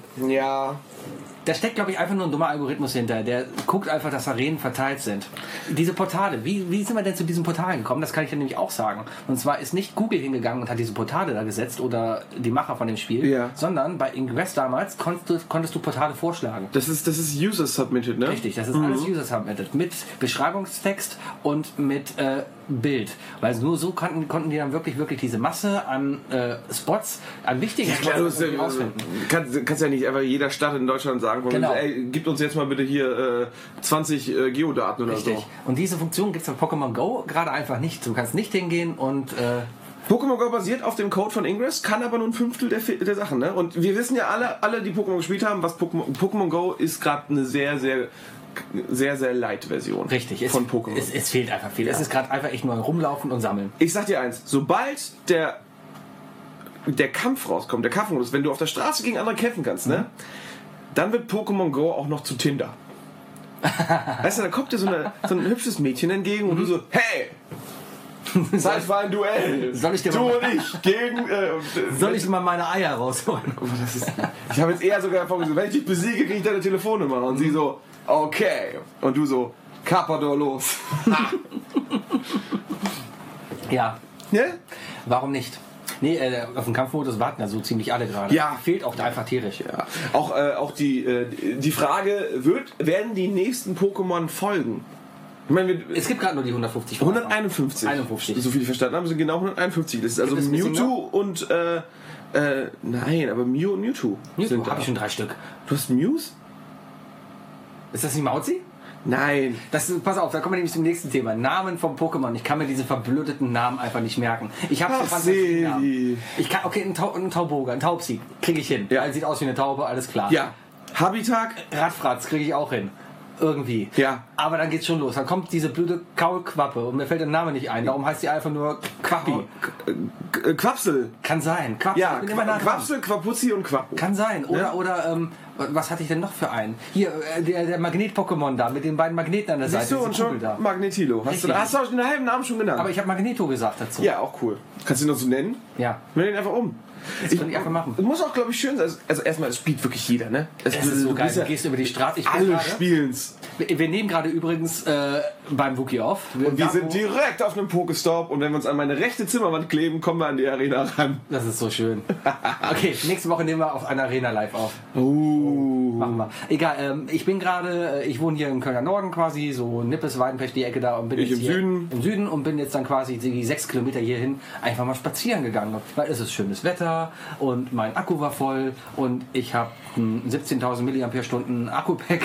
Da steckt, glaube ich, einfach nur ein dummer Algorithmus hinter. Der guckt einfach, dass Arenen verteilt sind. Diese Portale, wie sind wir denn zu diesen Portalen gekommen? Das kann ich ja nämlich auch sagen. Und zwar ist nicht Google hingegangen und hat diese Portale da gesetzt oder die Macher von dem Spiel, sondern bei Ingress damals konntest du Portale vorschlagen. Das ist User-Submitted, ne? Richtig, das ist alles User-Submitted. Mit Beschreibungstext und mit Bild. Weil nur so konnten die dann wirklich diese Masse an Spots, an wichtigen Spots rausfinden. Kannst ja nicht einfach jeder Stadt in Deutschland sagen, genau. Ey, gib uns jetzt mal bitte hier 20 Geodaten oder Richtig. so. Und diese Funktion gibt es bei Pokémon Go gerade einfach nicht. Du kannst nicht hingehen und Pokémon Go basiert auf dem Code von Ingress, kann aber nur ein Fünftel der Sachen. Ne? Und wir wissen ja alle, die Pokémon gespielt haben, was Pokémon Go ist gerade eine sehr, sehr Light-Version. Richtig, von Pokémon. Es fehlt einfach viel. Ja. Es ist gerade einfach echt nur rumlaufen und sammeln. Ich sag dir eins, sobald der Kampf rauskommt, der Kampfmodus, wenn du auf der Straße gegen andere kämpfen kannst, ne, dann wird Pokémon Go auch noch zu Tinder. Weißt du, da kommt dir so ein hübsches Mädchen entgegen und du so, hey! Zeit für ein Duell. Soll ich dir du und ich gegen. Soll ich mal meine Eier rausholen? Ich habe jetzt eher sogar vorgesehen, wenn ich dich besiege, kriege ich deine Telefonnummer. Und sie so, okay. Und du so, Carpador los. Ja. Ne? Warum nicht? Nee, auf den Kampfmodus warten ja so ziemlich alle gerade. Ja. Fehlt auch einfach tierisch. Ja. Auch die Frage, werden die nächsten Pokémon folgen? Ich meine, es gibt gerade nur die 150. 151. 51. So viel ich verstanden habe, sind genau 151. Das ist also Mewtwo und nein, aber Mew und Mewtwo. Mewtwo habe ich schon 3 Stück. Du hast Mews? Ist das nicht Mauzi? Nein. Pass auf, da kommen wir nämlich zum nächsten Thema. Namen vom Pokémon. Ich kann mir diese verblödeten Namen einfach nicht merken. Ich habe Sevi. Okay, ein Tauboga, ein Taubsi kriege ich hin. Ja. Sieht aus wie eine Taube, alles klar. Ja. Habitak. Radfratz kriege ich auch hin. Irgendwie. Ja. Aber dann geht's schon los. Dann kommt diese blöde Kaulquappe und mir fällt der Name nicht ein. Darum heißt sie einfach nur Quappi. Quapsel. Kann sein. Quapsel. Ja, Ich bin immer nah dran. Quapsel, Quapuzzi und Quappo. Kann sein. Oder was hatte ich denn noch für einen? Hier, der Magnet-Pokémon da, mit den beiden Magneten an der Seite. Siehst du, und diese schon Kugel da. Magnetilo. Hast du den halben Namen schon genannt? Aber ich habe Magneto gesagt dazu. Ja, auch cool. Kannst du ihn noch so nennen? Ja. Nenn ihn einfach um. Das kann ich einfach machen. Es muss auch, glaube ich, schön sein. Also erstmal, es spielt wirklich jeder, ne? Es ist so geil. Du gehst über die Straße. Alle spielen's. Wir nehmen gerade übrigens beim Wookie auf. Und wir sind direkt auf einem Pokestop und wenn wir uns an meine rechte Zimmerwand kleben, kommen wir an die Arena ran. Das ist so schön. Okay, nächste Woche nehmen wir auf einer Arena live auf. Machen wir. Egal, ich wohne hier im Kölner Norden quasi, so Nippes, Weidenpech, die Ecke da. Und bin Ich jetzt im hier Süden. Im Süden und bin jetzt dann quasi die 6 Kilometer hierhin einfach mal spazieren gegangen. Weil es ist schönes Wetter und mein Akku war voll und ich habe 17.000 mAh Akku-Pack.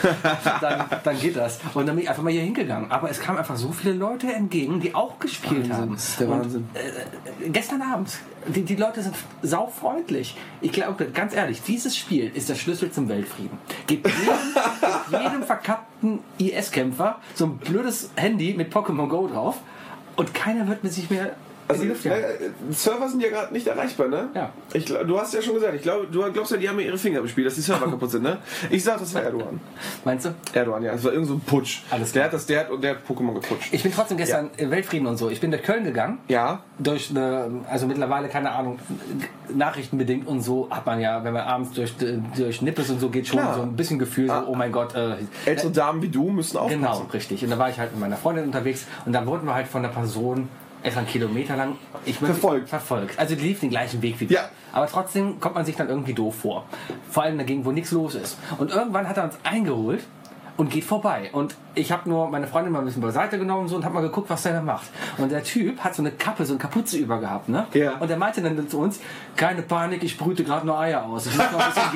dann geht das. Und dann bin ich einfach mal hier hingegangen. Aber es kamen einfach so viele Leute entgegen, die auch gespielt haben. Das ist der Wahnsinn. Gestern Abend, die Leute sind saufreundlich. Ich glaube, ganz ehrlich, dieses Spiel ist der Schlüssel zum Weltfrieden. Gebt jedem verkappten IS-Kämpfer so ein blödes Handy mit Pokémon Go drauf und keiner wird mit sich mehr Also, Server sind ja gerade nicht erreichbar, ne? Ja. Du hast ja schon gesagt, du glaubst ja, die haben ja ihre Finger im Spiel, dass die Server kaputt sind, ne? Ich sag, das war Erdogan. Meinst du? Erdogan, ja. Das war irgend so ein Putsch. Alles der klar. der hat Pokémon geputscht. Ich bin trotzdem gestern Weltfrieden und so. Ich bin durch Köln gegangen. Ja. Durch also mittlerweile, keine Ahnung, nachrichtenbedingt und so hat man ja, wenn man abends durch Nippes und so geht, schon Klar. so ein bisschen Gefühl, so, oh mein Gott. Ältere Damen wie du müssen aufpassen. Genau, richtig. Und da war ich halt mit meiner Freundin unterwegs und dann wurden wir halt von der Person etwa einen Kilometer lang verfolgt. Also die lief den gleichen Weg wie wir. Ja. Aber trotzdem kommt man sich dann irgendwie doof vor. Vor allem dagegen, wo nichts los ist. Und irgendwann hat er uns eingeholt und geht vorbei. Und ich habe nur meine Freundin mal ein bisschen beiseite genommen und so und habe mal geguckt, was der da macht. Und der Typ hat so eine Kappe, so eine Kapuze über gehabt, ne? Ja. Und der meinte dann zu uns, keine Panik, ich brüte gerade nur Eier aus. Ich muss noch ein bisschen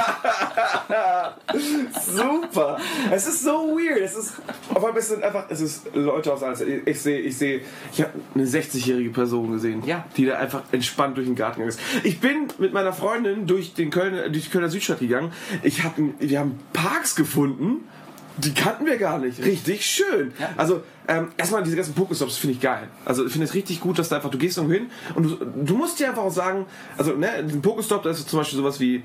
gehen. Super. Es ist so weird. Es ist Leute aus alles. Ich habe eine 60-jährige Person gesehen, Ja. die da einfach entspannt durch den Garten gegangen ist. Ich bin mit meiner Freundin durch die Kölner Südstadt gegangen. Wir haben Parks gefunden. Die kannten wir gar nicht. Richtig schön. Ja. Also, erstmal diese ganzen Pokestops finde ich geil. Also, ich finde es richtig gut, dass da einfach, du gehst irgendwo hin und du musst dir einfach auch sagen, also, ne, ein Pokestop, da ist zum Beispiel sowas wie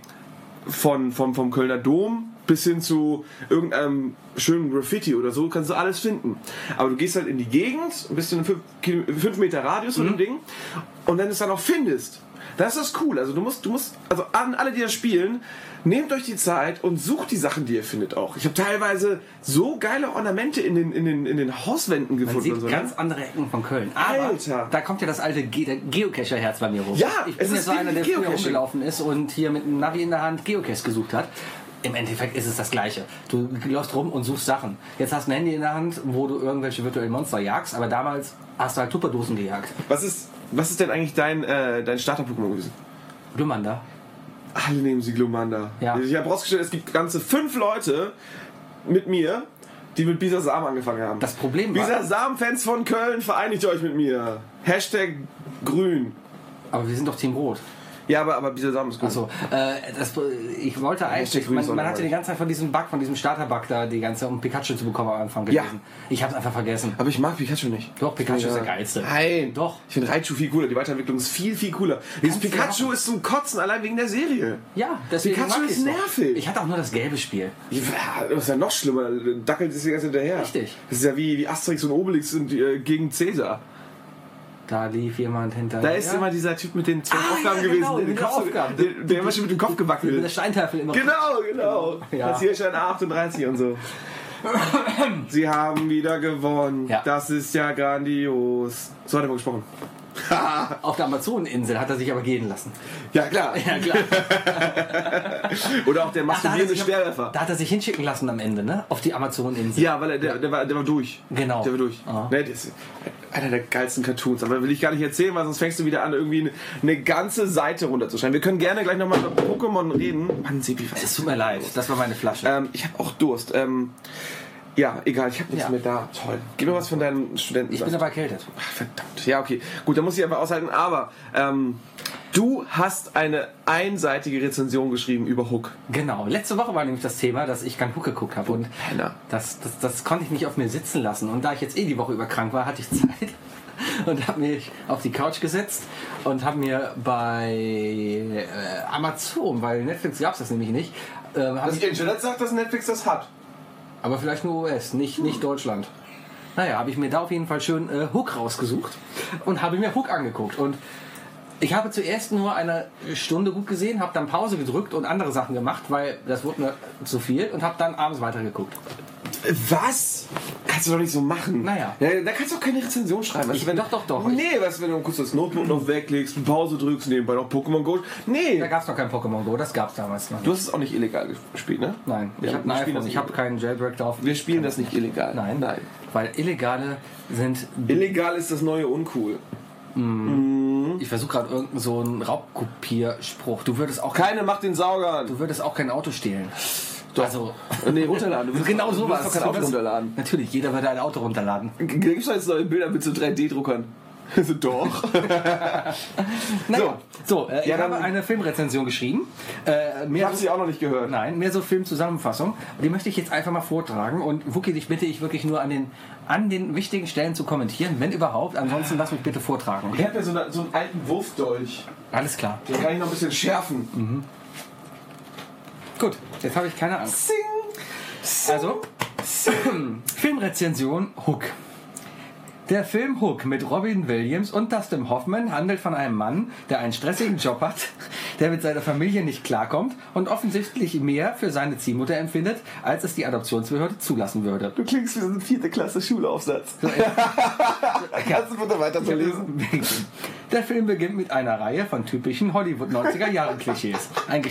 vom Kölner Dom bis hin zu irgendeinem schönen Graffiti oder so, kannst du alles finden. Aber du gehst halt in die Gegend, bist in einem 5 Meter Radius von dem Ding und wenn du es dann auch findest, das ist cool. Also du musst, also an alle, die das spielen, nehmt euch die Zeit und sucht die Sachen, die ihr findet auch. Ich habe teilweise so geile Ornamente in den Hauswänden gefunden. Man sieht und so, ganz andere Ecken von Köln. Aber Alter. da kommt ja das alte Geocacher-Herz bei mir hoch. Ja, ich bin es ja ist so einer, der wie früher Geocaching. rumgelaufen ist und hier mit einem Navi in der Hand Geocache gesucht hat. Im Endeffekt ist es das Gleiche. Du läufst rum und suchst Sachen. Jetzt hast du ein Handy in der Hand, wo du irgendwelche virtuellen Monster jagst, aber damals hast du halt Tupperdosen gejagt. Was ist denn eigentlich dein Starter-Pokémon gewesen? Glumanda. Alle nehmen sie Glumanda. Ja. Ich habe rausgestellt, es gibt ganze 5 Leute mit mir, die mit Bisasam angefangen haben. Das Problem war... Bisasam-Fans von Köln, vereinigt euch mit mir. Hashtag grün. Aber wir sind doch Team Rot. Ja, aber Bisasam ist grün. Achso, ich wollte eigentlich, man hatte die ganze Zeit von diesem Bug, von diesem Starter-Bug da, die ganze, um Pikachu zu bekommen am Anfang gelesen. Ja. Ich hab's einfach vergessen. Aber ich mag Pikachu nicht. Doch, Pikachu ist der geilste. Nein. Doch. Ich finde Raichu viel cooler. Die Weiterentwicklung ist viel, viel cooler. Dieses Kannst du Pikachu machen. ist zum Kotzen, allein wegen der Serie. Ja, deswegen Pikachu mag ist ich's doch. nervig. Ich hatte auch nur das gelbe Spiel. Ja, das ist ja noch schlimmer. Dackelt ist die ganze Zeit hinterher. Richtig. Das ist ja wie Asterix und Obelix sind, gegen Cäsar. Da lief jemand hinter. Da ist immer dieser Typ mit den 2 Aufgaben ja, gewesen. genau, den mit den Aufgaben. Der immer schon mit dem Kopf gewackelt mit der ist. Steintafel immer. Genau. Ja. Das hier schon 38 und so. Sie haben wieder gewonnen. Ja. Das ist ja grandios. So hat er mal gesprochen. Auf der Amazoneninsel hat er sich aber gehen lassen. Ja, klar. Ja, klar. Oder auch der masturbierende Schwerwerfer. Da hat er sich hinschicken lassen am Ende, ne? Auf die Amazoneninsel. Ja, weil der war durch. Genau. Der war durch. Ah. Ne, das ist einer der geilsten Cartoons. Aber will ich gar nicht erzählen, weil sonst fängst du wieder an, irgendwie eine ganze Seite runterzuschreiben. Wir können gerne gleich nochmal über Pokémon reden. Mann, Sebi, was Es tut mir leid, das war meine Flasche. ich habe auch Durst. Ja, egal, ich habe nichts mehr da. Toll. Gib mir was von deinen Studenten. Ich bin aber erkältet. Ach, verdammt. Ja, okay. Gut, dann muss ich einfach aushalten. Aber du hast eine einseitige Rezension geschrieben über Hook. Genau. Letzte Woche war nämlich das Thema, dass ich kein Hook geguckt habe. Und das konnte ich nicht auf mir sitzen lassen. Und da ich jetzt die Woche über krank war, hatte ich Zeit. Und habe mich auf die Couch gesetzt und habe mir bei Amazon, weil Netflix gab es das nämlich nicht. Das Internet sagt, dass Netflix das hat. Aber vielleicht nur US, nicht Deutschland. Naja, habe ich mir da auf jeden Fall schön Hook rausgesucht und habe mir Hook angeguckt. Und ich habe zuerst nur eine Stunde gut gesehen, habe dann Pause gedrückt und andere Sachen gemacht, weil das wurde mir zu viel und habe dann abends weitergeguckt. Was? Kannst du doch nicht so machen. Naja. Ja, da kannst du auch keine Rezension schreiben. Doch. Nee, wenn du kurz das Notebook noch weglegst, Pause drückst, nebenbei noch Pokémon Go. Nee. Da gab es noch kein Pokémon Go, das gab es damals noch. Du hast es auch nicht illegal gespielt, ne? Nein, ich habe ein iPhone, ich habe keinen Jailbreak drauf. Wir spielen das nicht illegal. Nein. Weil Illegale sind... Illegal ist das neue Uncool. Ich versuche gerade irgendeinen so einen Raubkopierspruch. Du würdest auch... Keine macht den Saugern. Du würdest auch kein Auto stehlen. Doch. Also, nee, runterladen. Du genau du sowas. willst doch kein Auto runterladen. Natürlich, jeder würde ein Auto runterladen. Gibt es jetzt neue Bilder mit so 3D-Druckern? So, doch. Naja, ich Ja, dann- habe eine Filmrezension geschrieben. Ich habe sie auch noch nicht gehört. Nein, mehr so Filmzusammenfassung. Die möchte ich jetzt einfach mal vortragen. Und Wookie, dich bitte ich wirklich nur an den wichtigen Stellen zu kommentieren, wenn überhaupt. Ansonsten lass mich bitte vortragen. Ich habe ja so einen alten Wurfdolch. Alles klar. Den kann ich noch ein bisschen schärfen. Gut, jetzt habe ich keine Angst. Sing. Also, Filmrezension Hook. Der Film Hook mit Robin Williams und Dustin Hoffman handelt von einem Mann, der einen stressigen Job hat, der mit seiner Familie nicht klarkommt und offensichtlich mehr für seine Ziehmutter empfindet, als es die Adoptionsbehörde zulassen würde. Du klingst wie so ein 4. Klasse Schulaufsatz. Kannst du bitte weiter zu lesen? Der Film beginnt mit einer Reihe von typischen Hollywood 90er Jahre Klischees.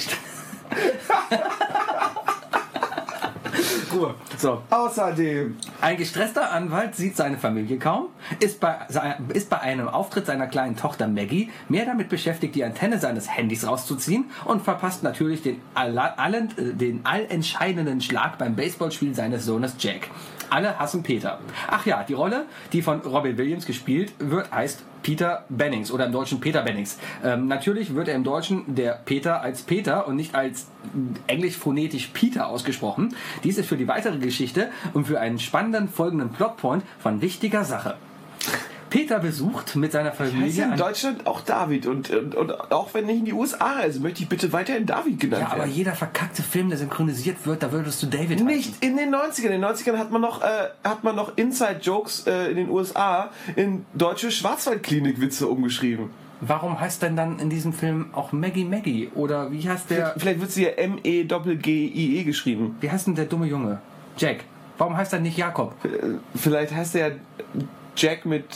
Ruhe. So. Außerdem. Ein gestresster Anwalt sieht seine Familie kaum, ist bei einem Auftritt seiner kleinen Tochter Maggie mehr damit beschäftigt, die Antenne seines Handys rauszuziehen und verpasst natürlich den allentscheidenden Schlag beim Baseballspiel seines Sohnes Jack. Alle hassen Peter. Ach ja, die Rolle, die von Robin Williams gespielt wird, heißt Peter Bennings oder im Deutschen Peter Bennings. Natürlich wird er im Deutschen der Peter als Peter und nicht als englisch phonetisch Peter ausgesprochen. Dies ist für die weitere Geschichte und für einen spannenden folgenden Plotpoint von wichtiger Sache. Peter besucht mit seiner Heißt Familie in Deutschland auch David und auch wenn nicht in die USA, also möchte ich bitte weiterhin David genannt Ja, aber werden. jeder verkackte Film, der synchronisiert wird, da würdest du David heißen. Nicht in den 90ern. In den 90ern hat man noch Inside-Jokes in den USA in deutsche Schwarzwaldklinik-Witze umgeschrieben. Warum heißt denn dann in diesem Film auch Maggie? Oder wie heißt der... Vielleicht wird sie ja M-E-G-G-I-E geschrieben. Wie heißt denn der dumme Junge? Jack. Warum heißt er nicht Jakob? Vielleicht heißt er Jack mit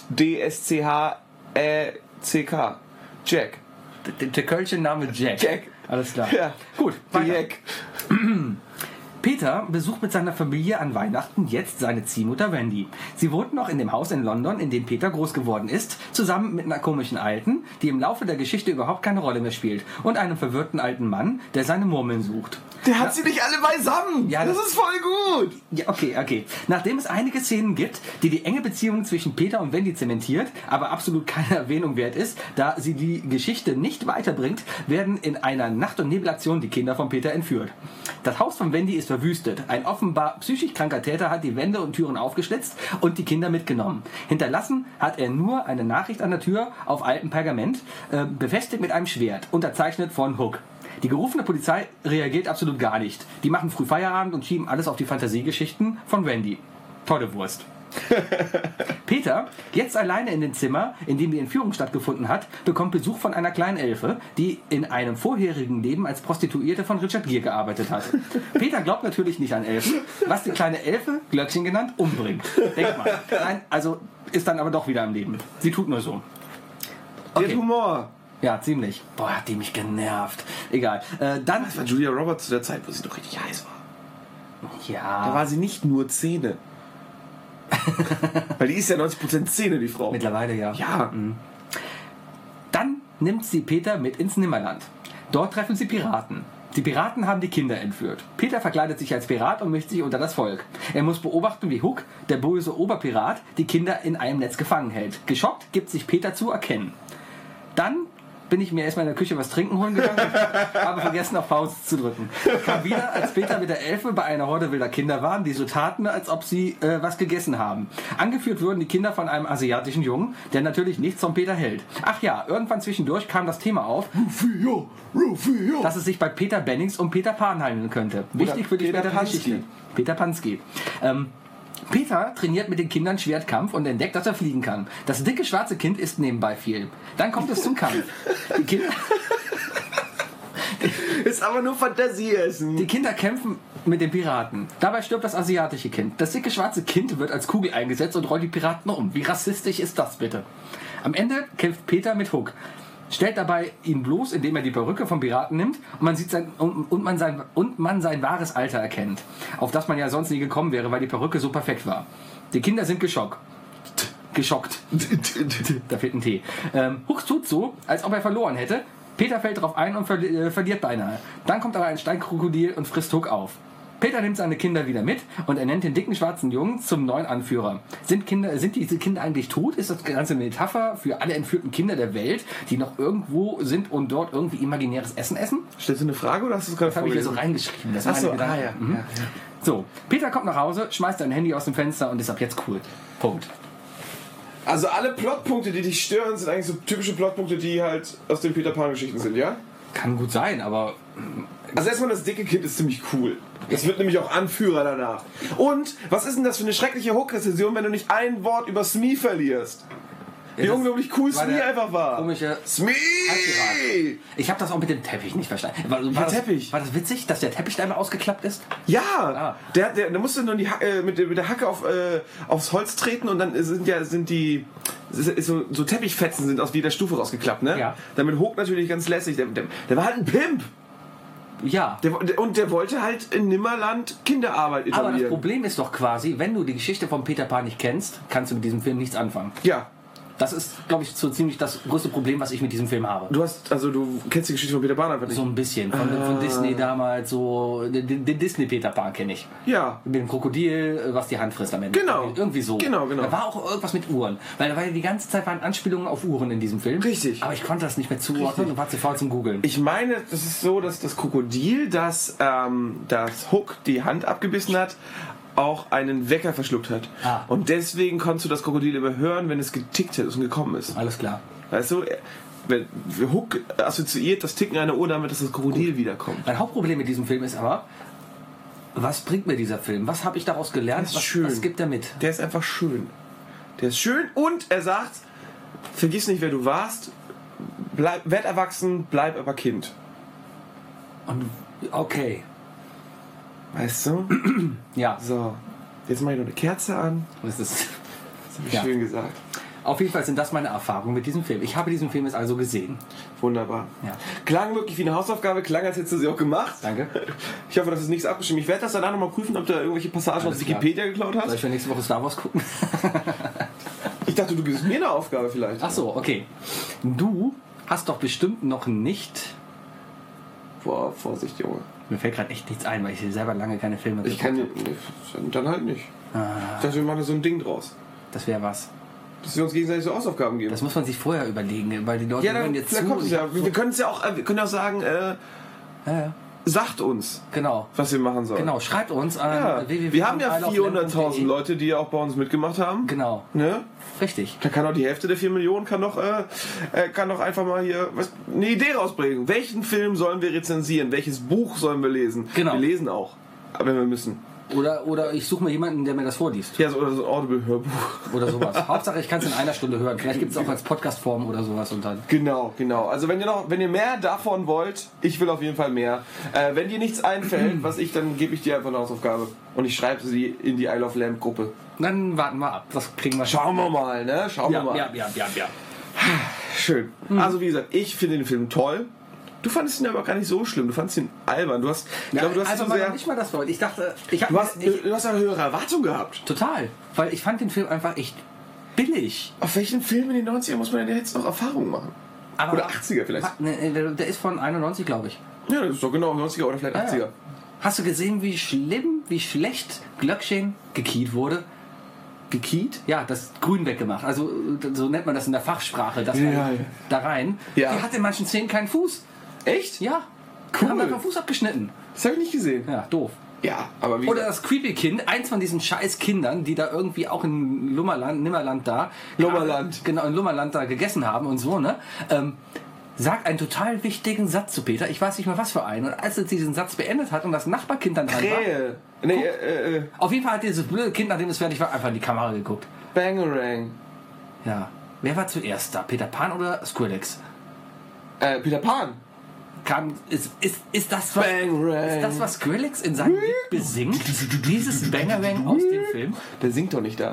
D-S-C-H-E-C-K. Jack. Der kölsche Name Jack. Jack. Alles klar. Ja. Gut, Der weiter. Jack. Peter besucht mit seiner Familie an Weihnachten jetzt seine Ziehmutter Wendy. Sie wohnt noch in dem Haus in London, in dem Peter groß geworden ist, zusammen mit einer komischen Alten, die im Laufe der Geschichte überhaupt keine Rolle mehr spielt, und einem verwirrten alten Mann, der seine Murmeln sucht. Der hat sie nicht alle beisammen. Ja, das ist voll gut. Ja, okay. Nachdem es einige Szenen gibt, die enge Beziehung zwischen Peter und Wendy zementiert, aber absolut keine Erwähnung wert ist, da sie die Geschichte nicht weiterbringt, werden in einer Nacht- und Nebelaktion die Kinder von Peter entführt. Das Haus von Wendy ist verwüstet. Ein offenbar psychisch kranker Täter hat die Wände und Türen aufgeschlitzt und die Kinder mitgenommen. Hinterlassen hat er nur eine Nachricht an der Tür auf altem Pergament, befestigt mit einem Schwert, unterzeichnet von Hook. Die gerufene Polizei reagiert absolut gar nicht. Die machen früh Feierabend und schieben alles auf die Fantasiegeschichten von Wendy. Tolle Wurst. Peter, jetzt alleine in dem Zimmer, in dem die Entführung stattgefunden hat, bekommt Besuch von einer kleinen Elfe, die in einem vorherigen Leben als Prostituierte von Richard Gere gearbeitet hat. Peter glaubt natürlich nicht an Elfen, was die kleine Elfe, Glöckchen genannt, umbringt. Denkt mal. Nein, also ist dann aber doch wieder am Leben. Sie tut nur so. hat Humor. Ja, ziemlich. Boah, hat die mich genervt. Egal. Dann... Das war Julia Roberts zu der Zeit, wo sie doch richtig heiß war. Ja. Da war sie nicht nur Zähne. Weil die ist ja 90% Zähne, die Frau. Mittlerweile ja. Ja. Dann nimmt sie Peter mit ins Nimmerland. Dort treffen sie Piraten. Die Piraten haben die Kinder entführt. Peter verkleidet sich als Pirat und mischt sich unter das Volk. Er muss beobachten, wie Hook, der böse Oberpirat, die Kinder in einem Netz gefangen hält. Geschockt gibt sich Peter zu erkennen. Dann bin ich mir erstmal in der Küche was trinken holen gegangen, habe vergessen auf Pause zu drücken. Kam wieder, als Peter mit der Elfe bei einer Horde wilder Kinder waren, die so taten, als ob sie was gegessen haben. Angeführt wurden die Kinder von einem asiatischen Jungen, der natürlich nichts von Peter hält. Ach ja, irgendwann zwischendurch kam das Thema auf, dass es sich bei Peter Bennings um Peter Pan handeln könnte. Wichtig für die spätere Geschichte. Peter Pansky. Peter trainiert mit den Kindern Schwertkampf und entdeckt, dass er fliegen kann. Das dicke schwarze Kind isst nebenbei viel. Dann kommt es zum Kampf. Die Kinder ist aber nur Fantasieessen. Die Kinder kämpfen mit den Piraten. Dabei stirbt das asiatische Kind. Das dicke schwarze Kind wird als Kugel eingesetzt und rollt die Piraten um. Wie rassistisch ist das bitte? Am Ende kämpft Peter mit Hook. Stellt dabei ihn bloß, indem er die Perücke vom Piraten nimmt und man sein wahres Alter erkennt. Auf das man ja sonst nie gekommen wäre, weil die Perücke so perfekt war. Die Kinder sind geschockt. Da fehlt ein T. Hook tut so, als ob er verloren hätte. Peter fällt darauf ein und verliert beinahe. Dann kommt aber ein Steinkrokodil und frisst Hook auf. Peter nimmt seine Kinder wieder mit und er nennt den dicken schwarzen Jungen zum neuen Anführer. Sind diese Kinder eigentlich tot? Ist das Ganze eine Metapher für alle entführten Kinder der Welt, die noch irgendwo sind und dort irgendwie imaginäres Essen essen? Stellst du eine Frage oder hast du es gerade vorgelesen? Das habe ich hier so reingeschrieben. Das Achso, ja. So, Peter kommt nach Hause, schmeißt sein Handy aus dem Fenster und ist ab jetzt cool. Punkt. Also alle Plotpunkte, die dich stören, sind eigentlich so typische Plotpunkte, die halt aus den Peter Pan-Geschichten sind, ja? Kann gut sein, aber... Also erstmal, das dicke Kind ist ziemlich cool. Das wird nämlich auch Anführer danach. Und, was ist denn das für eine schreckliche Hook-Rezession, wenn du nicht ein Wort über Smee verlierst? Wie unglaublich cool Smee einfach war. Komische Smee! Ich habe das auch mit dem Teppich nicht verstanden. War das witzig, dass der Teppich da einmal ausgeklappt ist? Ja! Der musste nur mit der Hacke aufs Holz treten und dann sind die so Teppichfetzen sind aus jeder Stufe rausgeklappt, ne? Ja. Damit Hook natürlich ganz lässig. Der war halt ein Pimp! Ja. Der wollte halt in Nimmerland Kinderarbeit etablieren. Aber das Problem ist doch quasi, wenn du die Geschichte von Peter Pan nicht kennst, kannst du mit diesem Film nichts anfangen. Ja. Das ist, glaube ich, so ziemlich das größte Problem, was ich mit diesem Film habe. Du kennst die Geschichte von Peter Pan einfach nicht? So ein bisschen. Von Disney damals, so. Den Disney-Peter Pan kenne ich. Ja. Mit dem Krokodil, was die Hand frisst am Ende. Genau. Irgendwie so. Genau. Da war auch irgendwas mit Uhren. Weil die ganze Zeit waren Anspielungen auf Uhren in diesem Film. Richtig. Aber ich konnte das nicht mehr zuordnen und war zu faul zum Googeln. Ich meine, das ist so, dass das Krokodil, das Hook die Hand abgebissen hat, auch einen Wecker verschluckt hat. Und deswegen konntest du das Krokodil immer hören, wenn es getickt hat und gekommen ist. Alles klar. Weißt du, Hook assoziiert das Ticken einer Uhr damit, dass das Krokodil wiederkommt. Mein Hauptproblem mit diesem Film ist aber, was bringt mir dieser Film? Was habe ich daraus gelernt? Was gibt er mit? Der ist einfach schön. Der ist schön und er sagt, vergiss nicht, wer du warst, werd erwachsen, bleib aber Kind. Und okay. Weißt du? Ja. So, jetzt mache ich noch eine Kerze an. Das ist schön gesagt. Auf jeden Fall sind das meine Erfahrungen mit diesem Film. Ich habe diesen Film jetzt also gesehen. Wunderbar. Ja. Klang wirklich wie eine Hausaufgabe, klang, als hättest du sie auch gemacht. Danke. Ich hoffe, das ist nichts abgestimmt. Ich werde das danach nochmal prüfen, ob du irgendwelche Passagen aus Wikipedia geklaut hast. Soll ich für nächste Woche Star Wars gucken? Ich dachte, du gibst mir eine Aufgabe vielleicht. Ach so, okay. Du hast doch bestimmt noch nicht... Boah, Vorsicht, Junge. Mir fällt gerade echt nichts ein, weil ich selber lange keine Filme geguckt habe. Dann halt nicht. Ich dachte, wir machen da so ein Ding draus. Das wäre was. Dass wir uns gegenseitig so Hausaufgaben geben. Das muss man sich vorher überlegen, weil die Leute hören jetzt zu. Kommt es ja. Wir können ja auch sagen, sagt uns, was wir machen sollen. Genau, schreibt uns an www. Wir haben ja 400.000 Leute, die ja auch bei uns mitgemacht haben. Genau. Ne? Richtig. Da kann auch die Hälfte der 4 Millionen kann doch einfach mal hier eine Idee rausbringen. Welchen Film sollen wir rezensieren? Welches Buch sollen wir lesen? Genau. Wir lesen auch, wenn wir müssen. Oder ich suche mir jemanden, der mir das vorliest. Ja, oder so ein Audible-Hörbuch. Oder sowas. Hauptsache, ich kann es in einer Stunde hören. Vielleicht gibt es auch als Podcast-Form oder sowas. Und dann. Genau. Also wenn ihr mehr davon wollt, ich will auf jeden Fall mehr. Wenn dir nichts einfällt, dann gebe ich dir einfach eine Hausaufgabe. Und ich schreibe sie in die Isle of Lamp Gruppe. Dann warten wir ab. Das kriegen wir. Schauen wir mal, ne? Ja. Schön. Also wie gesagt, ich finde den Film toll. Du fandest ihn aber gar nicht so schlimm. Du fandest ihn albern. Du hast, ich glaube, du hast also so sehr, nicht mal das Wort. Ich dachte, du hast eine höhere Erwartung gehabt. total, weil ich fand den Film einfach echt billig. Auf welchen Film in den 90ern muss man denn jetzt noch Erfahrungen machen? Aber Oder 80er vielleicht. Der ist von 91, glaube ich. Ja, das ist doch genau 90er oder vielleicht 80er. Ja. Hast du gesehen, wie schlimm, wie schlecht Glöckchen gekiet wurde? Gekiet? Ja, das Grün weggemacht. Also so nennt man das in der Fachsprache. Das da rein. Ja. Die hat in manchen Szenen keinen Fuß. Echt? Ja. Cool. Die haben einfach Fuß abgeschnitten. Das habe ich nicht gesehen. Ja, doof. Ja, aber wie Oder das Creepy Kind, eins von diesen scheiß Kindern, die da irgendwie auch in Nimmerland da. Lummerland. Genau, in Lummerland da gegessen haben und so, ne? Sagt einen total wichtigen Satz zu Peter. Ich weiß nicht mehr was für einen. Und als er diesen Satz beendet hat und das Nachbarkind dann dran war. Krähe. Nee, Auf jeden Fall hat dieses blöde Kind, nachdem es fertig war, einfach in die Kamera geguckt. Bangarang. Ja. Wer war zuerst da? Peter Pan oder Skrillex? Peter Pan. Ist das was Skrillex in seinem Lied besingt? Dieses Bangarang aus dem Film? Der singt doch nicht da.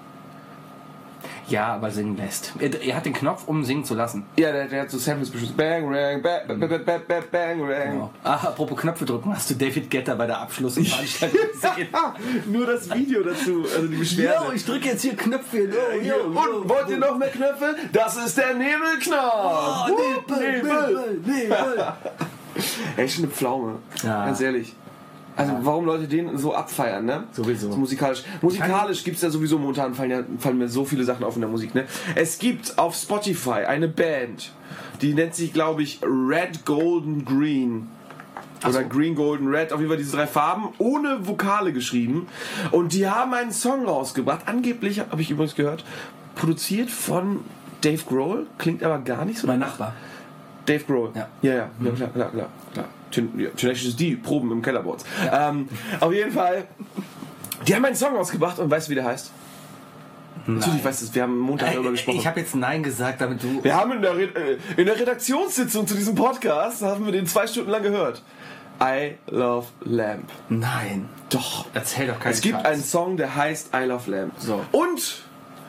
Ja, aber singen lässt. Er hat den Knopf, um singen zu lassen. Ja, der hat so Samples bestimmt. Bangarang, Bangarang. Genau. Apropos Knöpfe drücken, hast du David Guetta bei der Abschlussveranstaltung gesehen? Nur das Video dazu, also die Beschwerde. Yo, ich drücke jetzt hier Knöpfchen. Und wollt ihr noch mehr Knöpfe? Das ist der Nebelknopf. Nebel. Ey, ist schon eine Pflaume. Ja. Ganz ehrlich. Also warum Leute den so abfeiern, ne? Sowieso. So musikalisch gibt es ja sowieso momentan, fallen mir so viele Sachen auf in der Musik, ne? Es gibt auf Spotify eine Band, die nennt sich, glaube ich, Red, Golden, Green. Oder Green, Golden, Red, auf jeden Fall diese 3 Farben, ohne Vokale geschrieben. Und die haben einen Song rausgebracht, angeblich, habe ich übrigens gehört, produziert von Dave Grohl, klingt aber gar nicht so. Mein Nachbar. Dave Grohl. Ja. Ja, klar. Tenacious D, Proben im Kellerboards. Ja. Auf jeden Fall, die haben einen Song rausgebracht und weißt du, wie der heißt? Nein. Natürlich weißt du es, wir haben Montag darüber gesprochen. Ich habe jetzt Nein gesagt, damit du... Wir haben in der Redaktionssitzung zu diesem Podcast, haben wir den 2 Stunden lang gehört. I Love Lamp. Nein. Doch. Erzähl doch keinen Es gibt Scheiß. einen Song, der heißt I Love Lamp. So. Und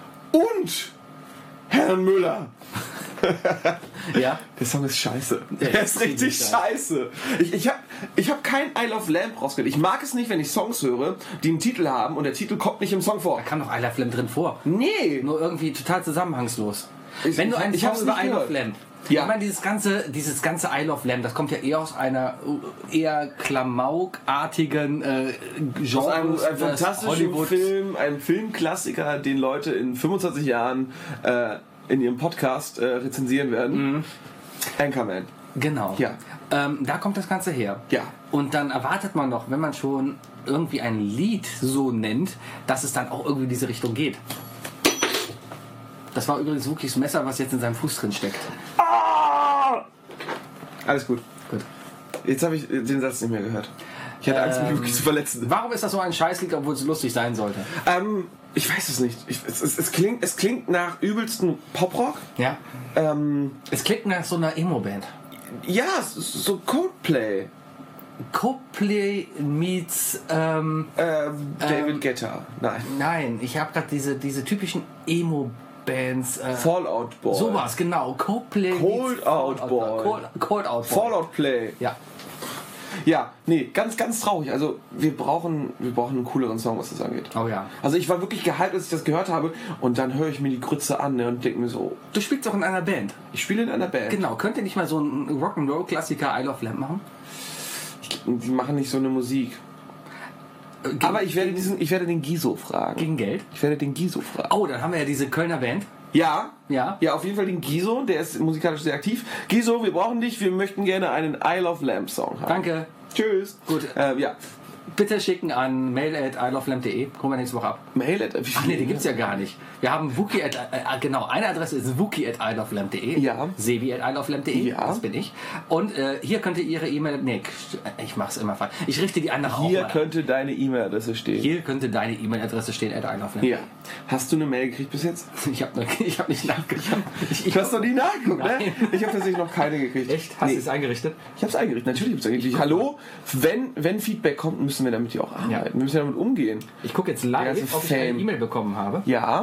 Herrn Müller. Ja? Der Song ist scheiße. Der Der ist richtig ziemlich scheiße. Ich hab kein I Love Lamp rausgehört. Ich mag es nicht, wenn ich Songs höre, die einen Titel haben und der Titel kommt nicht im Song vor. Da kam doch I Love Lamp drin vor. Nee. Nur irgendwie total zusammenhangslos. Wenn du einen ich Song hab's über nicht I Love gehört. Lamp... Ja. Ich meine, dieses ganze I Love Lamp, das kommt ja eher aus einer eher klamaukartigen Genre. Aus einem fantastischen Hollywood. Film, einem Filmklassiker, den Leute in 25 Jahren in ihrem Podcast rezensieren werden. Anchorman. Genau. Ja. Da kommt das Ganze her. Ja. Und dann erwartet man doch, wenn man schon irgendwie ein Lied so nennt, dass es dann auch irgendwie in diese Richtung geht. Das war übrigens Wookies Messer, was jetzt in seinem Fuß drin steckt. Ah! Alles gut. Gut. Jetzt habe ich den Satz nicht mehr gehört. Ich hatte Angst, mich wirklich zu verletzen. Warum ist das so ein Scheißlied, obwohl es lustig sein sollte? Ich weiß es nicht. Es klingt nach übelsten Poprock. Ja. Es klingt nach so einer Emo-Band. Ja, so Coldplay. Coldplay meets... David Guetta. Nein. Nein, ich habe gerade diese typischen Emo-Bands... Fallout Boy. sowas, genau. Coldplay Cold Out Boy. Cold Out Boy. Fallout Play. Ja. Ja, nee, ganz, ganz traurig. Also wir brauchen einen cooleren Song, was das angeht. Oh ja. Also ich war wirklich gehypt, als ich das gehört habe und dann höre ich mir die Grütze an, ne, und denke mir so, Du spielst doch in einer Band. ich spiele in einer Band. Genau. Könnt ihr nicht mal so einen Rock'n'Roll-Klassiker I Love Lamp machen? Die machen nicht so eine Musik. Aber ich werde den Giso fragen. Gegen Geld? Ich werde den Giso fragen. Oh, dann haben wir ja diese Kölner Band. Ja. Ja. Ja, auf jeden Fall den Giso, der ist musikalisch sehr aktiv. Giso, wir brauchen dich, wir möchten gerne einen I Love Lamp Song haben. Danke. Tschüss. Gut. Ja. Bitte schicken an mail@ilovelamp.de. Holen wir nächste Woche ab. Mail Ach nee, die gibt's ja gar nicht. Wir haben Wookie genau, eine Adresse ist wookie@ilovelamp.de. Ja. Sebi@ilovelamp.de. Ja. Das bin ich. Und hier könnt ihr ihre E-Mail... Nee, ich mach's immer falsch. Ich richte die andere Hier auch mal. könnte deine E-Mail-Adresse stehen. Hier könnte deine E-Mail-Adresse stehen, @ilovelamp. Ja. Hast du eine Mail gekriegt bis jetzt? Ich hab nicht nachgeschaut. Du hast noch nie nachgeguckt, ne? Nein. Ich habe tatsächlich noch keine gekriegt. Echt? Hast du es eingerichtet? Ich habe es eingerichtet, natürlich habe ich es eingerichtet. Hallo, wenn Feedback kommt, müssen wir damit ja auch arbeiten. Ja. Wir müssen damit umgehen. Ich gucke jetzt Der ganze live, ob ich eine Fame. E-Mail bekommen habe. Ja,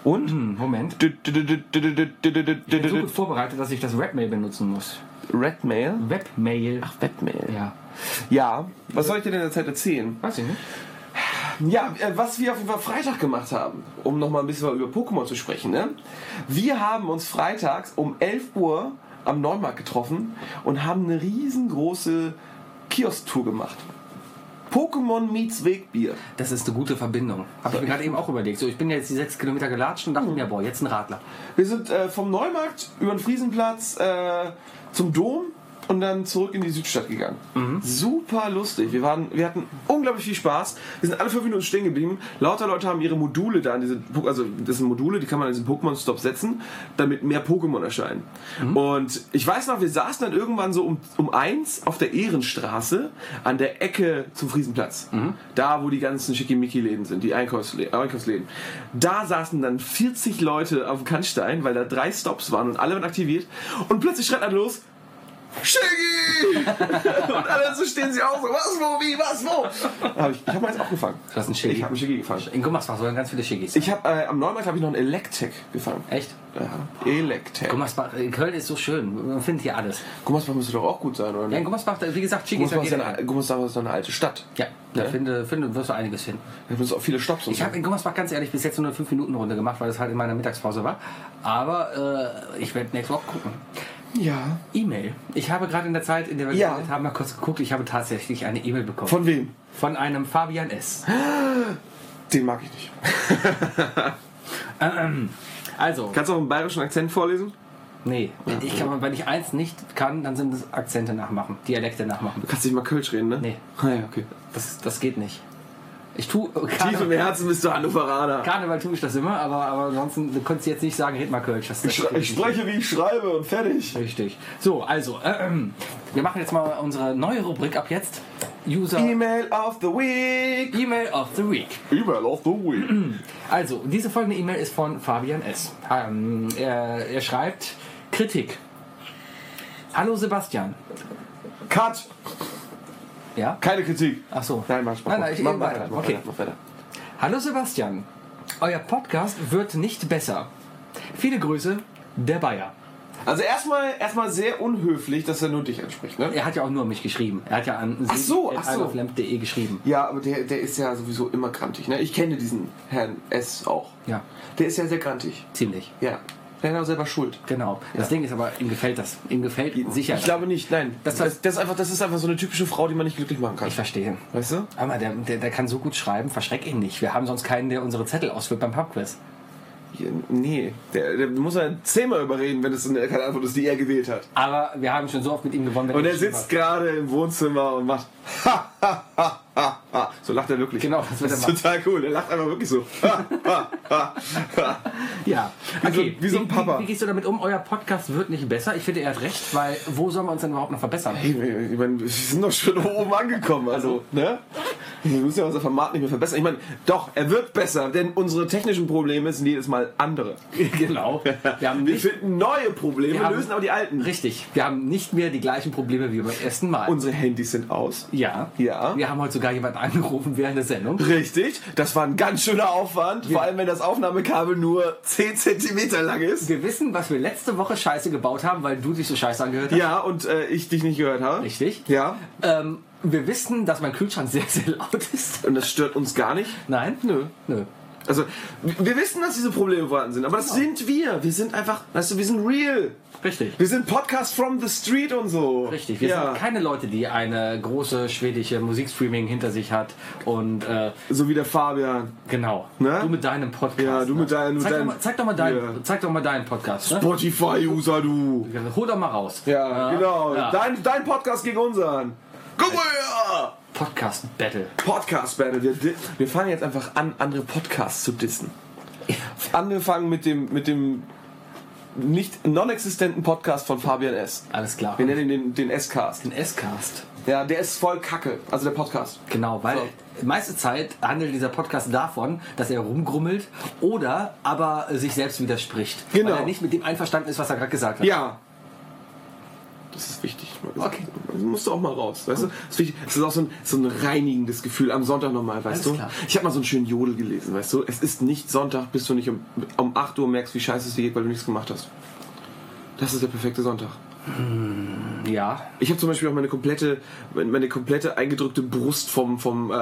Und? Moment. Ich bin so gut vorbereitet, dass ich das Webmail benutzen muss. Redmail? Webmail. Ach, Webmail. Ja. Ja, was soll ich dir denn in der Zeit erzählen? Weiß ich nicht. Ja, was wir auf jeden Fall Freitag gemacht haben, um nochmal ein bisschen über Pokémon zu sprechen. Ne? Wir haben uns freitags um 11 Uhr am Neumarkt getroffen und haben eine riesengroße Kiosk-Tour gemacht. Pokémon meets Wegbier. Das ist eine gute Verbindung. Habe ich mir gerade eben auch überlegt. So, ich bin jetzt die 6 Kilometer gelatscht und dachte mir, boah, jetzt ein Radler. Wir sind vom Neumarkt über den Friesenplatz zum Dom und dann zurück in die Südstadt gegangen. Super lustig. Wir hatten unglaublich viel Spaß. Wir sind alle 5 Minuten stehen geblieben. Lauter Leute haben ihre Module da, also das sind Module, die kann man an diesen Pokémon-Stop setzen, damit mehr Pokémon erscheinen. Und ich weiß noch, wir saßen dann irgendwann so um 1 auf der Ehrenstraße an der Ecke zum Friesenplatz. Da, wo die ganzen Schickimicki-Läden sind, die Einkaufsläden. Da saßen dann 40 Leute auf dem Kannstein, weil da 3 Stops waren und alle waren aktiviert. Und plötzlich schreit einer los: Shiggy! Und alle so stehen sie auch so: Was, wo, wie, was, wo? Ich habe meins auch gefangen. Du hast einen Shiggy? Ich habe einen Shiggy gefangen. In Gummersbach sollen ganz viele Shiggys. Am Neumarkt habe ich noch einen Electek gefangen. Echt? Ja, Electek. Gummersbach, Köln ist so schön. Man findet hier alles. Gummersbach müsste doch auch gut sein, oder? Ja, in Gummersbach, wie gesagt, Shiggys. Gummersbach ist doch eine alte Stadt. Ja, da wirst du einiges finden. Da gibt es auch viele Stops. Ich habe in Gummersbach ganz ehrlich bis jetzt nur eine 5-Minuten-Runde gemacht, weil das halt in meiner Mittagspause war. Aber ich werde nächste Woche gucken. Ja. E-Mail. Ich habe gerade in der Zeit, in der wir geredet haben, mal kurz geguckt. Ich habe tatsächlich eine E-Mail bekommen. Von wem? Von einem Fabian S. Den mag ich nicht. Also. Kannst du auch einen bayerischen Akzent vorlesen? Nee. Wenn ich eins nicht kann, dann sind es Akzente nachmachen. Dialekte nachmachen. Du kannst nicht mal Kölsch reden, ne? Nee. Ah, ja, okay. Das geht nicht. Ich tue Tief im Herzen bist du Hannoveraner. Karneval tue ich das immer, aber ansonsten, du konntest jetzt nicht sagen, red mal Kölsch. Ich spreche, wie ich schreibe und fertig. Richtig. So, also, wir machen jetzt mal unsere neue Rubrik ab jetzt. E-Mail of the Week. E-Mail of the Week. E-Mail of the Week. Also, diese folgende E-Mail ist von Fabian S. Er schreibt Kritik. Hallo Sebastian. Cut. Ja? Keine Kritik. Ach so. Nein, mach weiter. Okay. Mach weiter. Hallo Sebastian. Euer Podcast wird nicht besser. Viele Grüße, der Bayer. Also erstmal sehr unhöflich, dass er nur dich anspricht, ne? Er hat ja auch nur mich geschrieben. Er hat ja an isleoflamp.de geschrieben. Ja, aber der ist ja sowieso immer grantig, ne? Ich kenne diesen Herrn S. auch. Ja. Der ist ja sehr grantig. Ziemlich. Ja. Der ist auch selber schuld. Genau. Das Ding ist aber, ihm gefällt das. Ihm gefällt sicher. Ich glaube nicht, nein. Das ist einfach so eine typische Frau, die man nicht glücklich machen kann. Ich verstehe. Weißt du? Aber der kann so gut schreiben, verschreck ihn nicht. Wir haben sonst keinen, der unsere Zettel ausfüllt beim Pubquiz. Nee, der muss er 10-mal überreden, wenn es keine Antwort ist, die er gewählt hat. Aber wir haben schon so oft mit ihm gewonnen. Und er sitzt gerade im Wohnzimmer und macht so lacht er wirklich. Genau, das ist total cool. Er lacht einfach wirklich so. Ja, okay. Wie so ein Papa. Wie gehst du damit um? Euer Podcast wird nicht besser. Ich finde, er hat recht, weil wo sollen wir uns denn überhaupt noch verbessern? Hey, ich meine, wir sind doch schon oben angekommen. Also, ne? Wir müssen ja unser Format nicht mehr verbessern. Ich meine, doch, er wird besser, denn unsere technischen Probleme sind jedes Mal andere. Genau. Wir finden neue Probleme, lösen aber die alten. Richtig. Wir haben nicht mehr die gleichen Probleme wie beim ersten Mal. Unsere Handys sind aus. Ja. Wir haben heute sogar jemanden angerufen während der Sendung. Richtig. Das war ein ganz schöner Aufwand. Vor allem, wenn das Aufnahmekabel nur 10 cm lang ist. Wir wissen, was wir letzte Woche scheiße gebaut haben, weil du dich so scheiße angehört hast. Ja, und ich dich nicht gehört habe. Richtig. Ja. Wir wissen, dass mein Kühlschrank sehr, sehr laut ist. Und das stört uns gar nicht? Nein? Nö. Also, wir wissen, dass diese Probleme vorhanden sind, aber das sind wir. Wir sind einfach, weißt du, wir sind real. Richtig. Wir sind Podcast from the street und so. Richtig. Wir sind keine Leute, die eine große schwedische Musikstreaming hinter sich hat und so wie der Fabian. Genau. Ne? Du mit deinem Podcast. Ja, du mit deinem. Zeig doch mal deinen Podcast. Ne? Spotify-User, du. Hol doch mal raus. Ja, genau. Ja. Dein Podcast gegen unseren. Guck mal her! Podcast Battle. Wir fangen jetzt einfach an, andere Podcasts zu dissen. Angefangen mit dem nicht non-existenten Podcast von Fabian S. Alles klar. Wir nennen ihn den S-Cast. Den S-Cast. Ja, der ist voll Kacke. Also der Podcast. Genau, weil meiste Zeit handelt dieser Podcast davon, dass er rumgrummelt oder aber sich selbst widerspricht. Genau. Weil er nicht mit dem einverstanden ist, was er gerade gesagt hat. Ja. Das ist wichtig. Okay. Das musst du auch mal raus. Weißt du? Das ist wichtig. Es ist auch so ein reinigendes Gefühl am Sonntag nochmal, weißt Alles du? klar. Ich habe mal so einen schönen Jodel gelesen, weißt du? Es ist nicht Sonntag, bis du nicht um 8 Uhr merkst, wie scheiße es dir geht, weil du nichts gemacht hast. Das ist der perfekte Sonntag. Ja. Ich habe zum Beispiel auch meine komplette eingedrückte Brust vom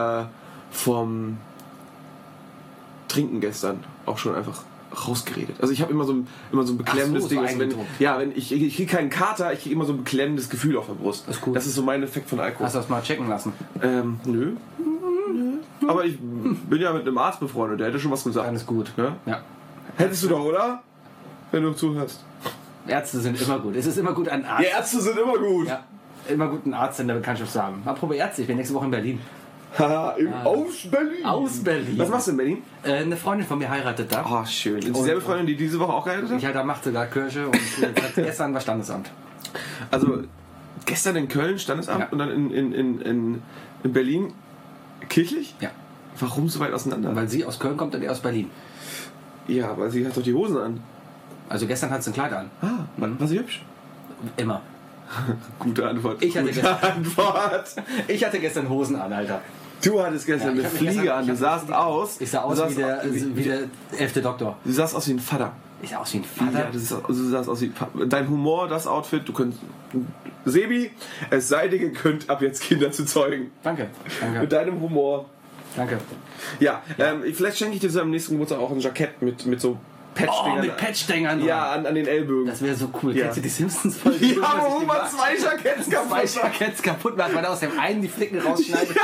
Trinken gestern auch schon einfach rausgeredet. Also ich habe immer so ein beklemmendes Ding. Also wenn ich kriege keinen Kater, ich kriege immer so ein beklemmendes Gefühl auf der Brust. Das ist gut. Das ist so mein Effekt von Alkohol. Hast du das mal checken lassen? Nö. Aber ich bin ja mit einem Arzt befreundet, der hätte schon was gesagt. Alles gut. Ja? Hättest du doch, oder? Wenn du zuhörst. Ärzte sind immer gut. Es ist immer gut, einen Arzt. Die Ärzte sind immer gut. Ja, immer gut einen Arzt in der Bekanntschaft zu haben. Apropos Ärzte, ich bin nächste Woche in Berlin. Haha, aus Berlin. Aus Berlin. Was machst du in Berlin? Eine Freundin von mir heiratet da. Oh, schön. Ist dieselbe Freundin, die diese Woche auch geheiratet hat? Ich halt, da macht sogar Kirche und gestern war Standesamt. Also gestern in Köln Standesamt Ja. und dann in Berlin kirchlich? Ja. Warum so weit auseinander? Weil sie aus Köln kommt und er aus Berlin. Ja, aber sie hat doch die Hosen an. Also gestern hat sie ein Kleid an. War sie hübsch? Immer. Gute Antwort. Ich hatte Antwort. Ich hatte gestern Hosen an, Alter. Du hattest gestern eine Fliege an. Du sahst aus. Ich sah aus wie der 11. Doktor. Du sahst aus wie ein Vater. Ich sah aus wie ein Vater. Ja, du sahst aus wie dein Humor, das Outfit. Du könntest. Sebi, es sei dir gegönnt, ab jetzt Kinder zu zeugen. Danke. Mit deinem Humor. Danke. Ja, vielleicht schenke ich dir am nächsten Geburtstag auch ein Jackett mit so Patchdingern. Oh, mit Patchdingern. Ja, an den Ellbogen. Das wäre so cool. Ja. Kennst du die Simpsons-Folge? Ja, wo man zwei Jacketts kaputt macht, weil er aus dem einen die Flicken rausschneidet.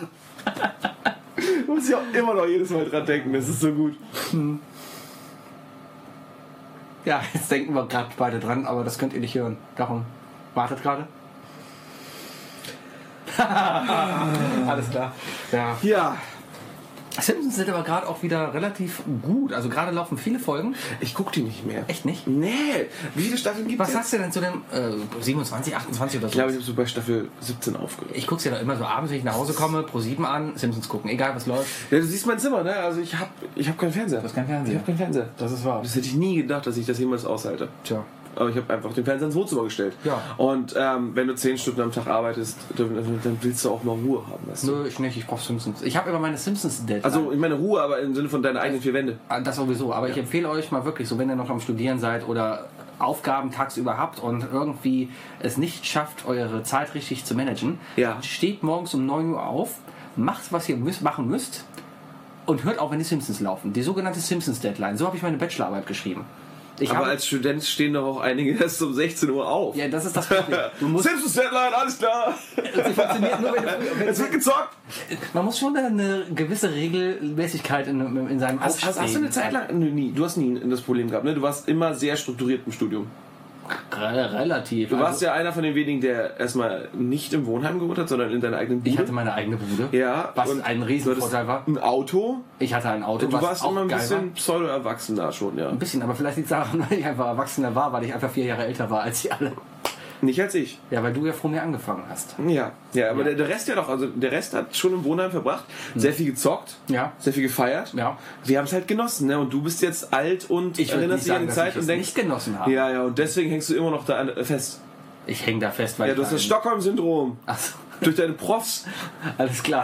Muss ich auch immer noch jedes Mal dran denken, das ist so gut. Ja, jetzt denken wir gerade beide dran, aber das könnt ihr nicht hören. Darum wartet gerade. Alles klar. Ja. Ja. Simpsons sind aber gerade auch wieder relativ gut. Also gerade laufen viele Folgen. Ich guck die nicht mehr. Echt nicht? Nee. Wie viele Staffeln gibt es? Was sagst du denn zu dem 27, 28 oder so? Ich glaube, ich habe so bei Staffel 17 aufgehört. Ich guck's ja da immer so abends, wenn ich nach Hause komme, Pro7 an, Simpsons gucken, egal was läuft. Ja, du siehst mein Zimmer, ne? Also ich hab keinen Fernseher. Du hast keinen Fernseher. Ich habe keinen Fernseher. Das ist wahr. Das hätte ich nie gedacht, dass ich das jemals aushalte. Tja. Aber ich habe einfach den Fernseher ins Wohnzimmer gestellt. Ja. Und wenn du 10 Stunden am Tag arbeitest, dann willst du auch mal Ruhe haben. Weißt du? Nö, ich nicht, ich brauch Simpsons. Ich habe immer meine Simpsons-Deadline. Also ich meine Ruhe, aber im Sinne von deinen eigenen 4 Wände. Das sowieso, aber ich empfehle euch mal wirklich, so wenn ihr noch am Studieren seid oder Aufgaben tagsüber habt und irgendwie es nicht schafft, eure Zeit richtig zu managen, Ja. steht morgens um 9 Uhr auf, macht, was ihr machen müsst und hört auf, wenn die Simpsons laufen. Die sogenannte Simpsons-Deadline. So habe ich meine Bachelorarbeit geschrieben. Aber als Student stehen doch auch einige erst um 16 Uhr auf. Ja, das ist das Problem. Du musst, Simpsons Deadline, alles klar. sie funktioniert nur, wenn Es wird gezockt. man muss schon eine gewisse Regelmäßigkeit in seinem Aufstehen. Hast du eine Zeit lang? Nie. Du hast nie das Problem gehabt, ne? Du warst immer sehr strukturiert im Studium. Relativ. Du warst ja einer von den wenigen, der erstmal nicht im Wohnheim gewohnt hat, sondern in deiner eigenen Bude. Ich hatte meine eigene Bude, ja, was und ein du Riesenvorteil war. hattest ein Auto. Ich hatte ein Auto, Du was warst auch immer ein geil bisschen war. pseudo-erwachsen da schon, ja. Ein bisschen, aber vielleicht liegt es daran, weil ich einfach Erwachsener war, weil ich einfach 4 Jahre älter war als sie alle. Nicht als ich. Ja, weil du ja vor mir angefangen hast. Ja, aber Ja. Der Rest ja doch. Also der Rest hat schon im Wohnheim verbracht, sehr viel gezockt, Ja. sehr viel gefeiert. Ja. Wir haben es halt genossen, ne? Und du bist jetzt alt und Ich würde erinnerst nicht dich an sagen, die dass Zeit ich es und denkst, nicht genossen habe. ja, und deswegen hängst du immer noch da fest. Ich hänge da fest, weil Ja, du hast das Stockholm-Syndrom. Achso, Durch deine Profs. alles klar.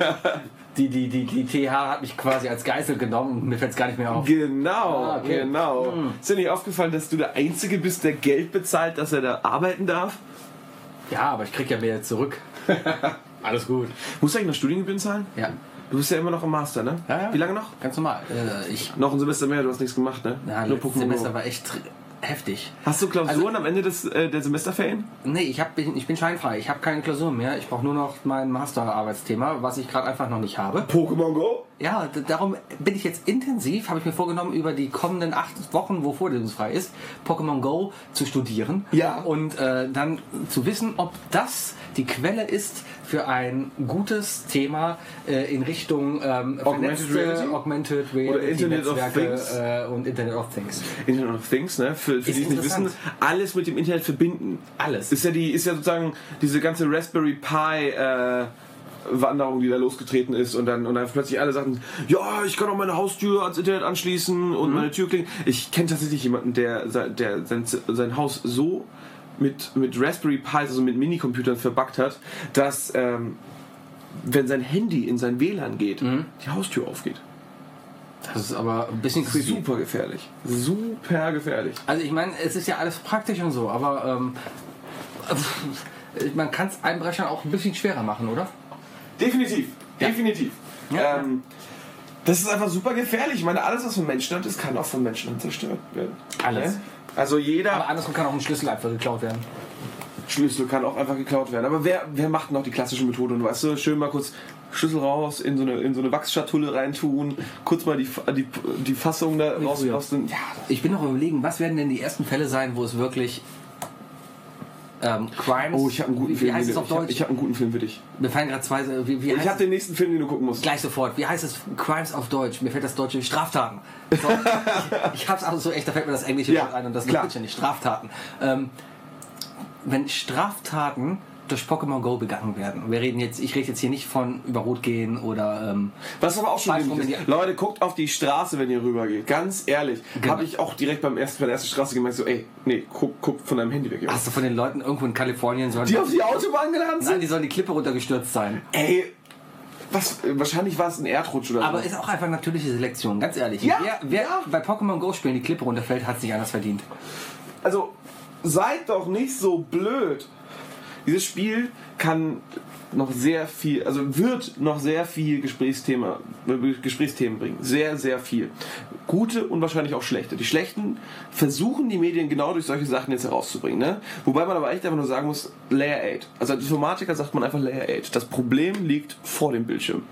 Die TH hat mich quasi als Geißel genommen und mir fällt es gar nicht mehr auf. Genau, Okay. genau. Ist dir nicht aufgefallen, dass du der Einzige bist, der Geld bezahlt, dass er da arbeiten darf? Ja, aber ich krieg ja mehr zurück. Alles gut. Musst du eigentlich noch Studiengebühren zahlen? Ja. Du bist ja immer noch im Master, ne? Ja. Wie lange noch? Ganz normal. Noch ein Semester mehr, du hast nichts gemacht, ne? Ja, Nur letztes Semester war echt heftig. Hast du Klausuren am Ende der Semesterferien? Nee, ich bin scheinfrei. Ich habe keine Klausuren mehr. Ich brauche nur noch mein Masterarbeitsthema, was ich gerade einfach noch nicht habe. Pokémon Go? Ja, darum bin ich jetzt intensiv, habe ich mir vorgenommen, über die kommenden 8 Wochen, wo vorlesungsfrei ist, Pokémon Go zu studieren. Ja. Und dann zu wissen, ob das die Quelle ist für ein gutes Thema in Richtung Augmented Reality? Augmented Reality Oder Internet of Netzwerke, Things? Und Internet of Things. Internet of Things, ne? Für die Ist es nicht wissen, interessant. alles mit dem Internet verbinden. Alles. Ist ja sozusagen diese ganze Raspberry Pi Wanderung, die da losgetreten ist und dann plötzlich alle sagten, ja, ich kann auch meine Haustür ans Internet anschließen und meine Türklinge. Ich kenne tatsächlich jemanden, der sein Haus so mit Raspberry Pis, also mit Minicomputern verbuggt hat, dass wenn sein Handy in sein WLAN geht, die Haustür aufgeht. Das ist aber ein bisschen creepy. Super gefährlich. Super gefährlich. Also ich meine, es ist ja alles praktisch und so, aber man kann es Einbrechern auch ein bisschen schwerer machen, oder? Definitiv. Ja. Definitiv. Ja. Das ist einfach super gefährlich. Ich meine, alles, was von Menschenhand ist, kann auch von Menschenhand zerstört werden. Alles. Ja? Also jeder Aber andersrum kann auch ein Schlüssel einfach geklaut werden. Schlüssel kann auch einfach geklaut werden. Aber wer macht noch die klassische Methode? Und weißt du, schön mal kurz Schlüssel raus, in so eine Wachsschatulle reintun, kurz mal die Fassung da raus. Ja. Ich bin noch am Überlegen, was werden denn die ersten Fälle sein, wo es wirklich Crimes... Oh, ich habe einen guten Film. Wie heißt es auf Deutsch? Ich habe einen guten Film für dich. Mir fallen gerade zwei... Ich habe den nächsten Film, den du gucken musst. Gleich sofort. Wie heißt es Crimes auf Deutsch? Mir fällt das deutsche Straftaten. So, ich hab's auch so echt, da fällt mir das englische Wort ein und das deutsche nicht. Straftaten. Wenn Straftaten durch Pokémon Go begangen werden. Ich rede jetzt hier nicht von über Rot gehen oder was aber auch schon ist. Leute, guckt auf die Straße, wenn ihr rübergeht. Ganz ehrlich. Genau. Habe ich auch direkt bei der ersten Straße gemerkt, so guck von deinem Handy weg. Hast du von den Leuten irgendwo in Kalifornien die auf die Autobahn gelandet sind? Nein, die sollen die Klippe runtergestürzt sein. Wahrscheinlich war es ein Erdrutsch oder so. Aber ist auch einfach natürliche Selektion, ganz ehrlich. Ja, wer bei Pokémon Go spielen die Klippe runterfällt, hat es nicht anders verdient. Also, seid doch nicht so blöd. Dieses Spiel kann noch sehr viel, also wird noch sehr viel Gesprächsthemen bringen. Sehr, sehr viel. Gute und wahrscheinlich auch schlechte. Die schlechten versuchen die Medien genau durch solche Sachen jetzt herauszubringen. Ne? Wobei man aber echt einfach nur sagen muss, Layer 8. Also als Informatiker sagt man einfach Layer 8. Das Problem liegt vor dem Bildschirm.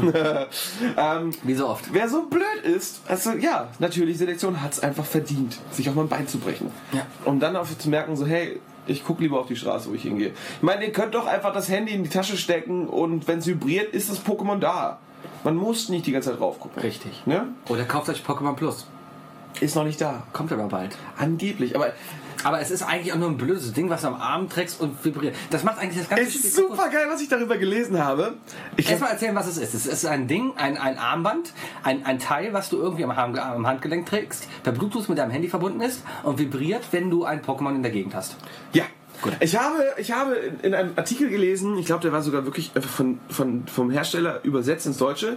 Wie so oft. Wer so blöd ist, also ja, natürlich, Selektion hat es einfach verdient, sich auch mal ein Bein zu brechen. Ja. Und dann auch zu merken, so hey, ich gucke lieber auf die Straße, wo ich hingehe. Ich meine, ihr könnt doch einfach das Handy in die Tasche stecken und wenn es vibriert, ist das Pokémon da. Man muss nicht die ganze Zeit drauf gucken. Richtig. Ne? Oder kauft euch Pokémon Plus. Ist noch nicht da. Kommt aber bald. Angeblich, aber es ist eigentlich auch nur ein blödes Ding, was du am Arm trägst und vibriert. Das macht eigentlich das ganze Spiel. Es ist super geil, was ich darüber gelesen habe. Erstmal erzählen, was es ist. Es ist ein Ding, ein Armband, ein Teil, was du irgendwie am Handgelenk trägst, per Bluetooth mit deinem Handy verbunden ist und vibriert, wenn du ein Pokémon in der Gegend hast. Ja. Gut. Ich habe in einem Artikel gelesen, ich glaube, der war sogar wirklich vom Hersteller übersetzt ins Deutsche,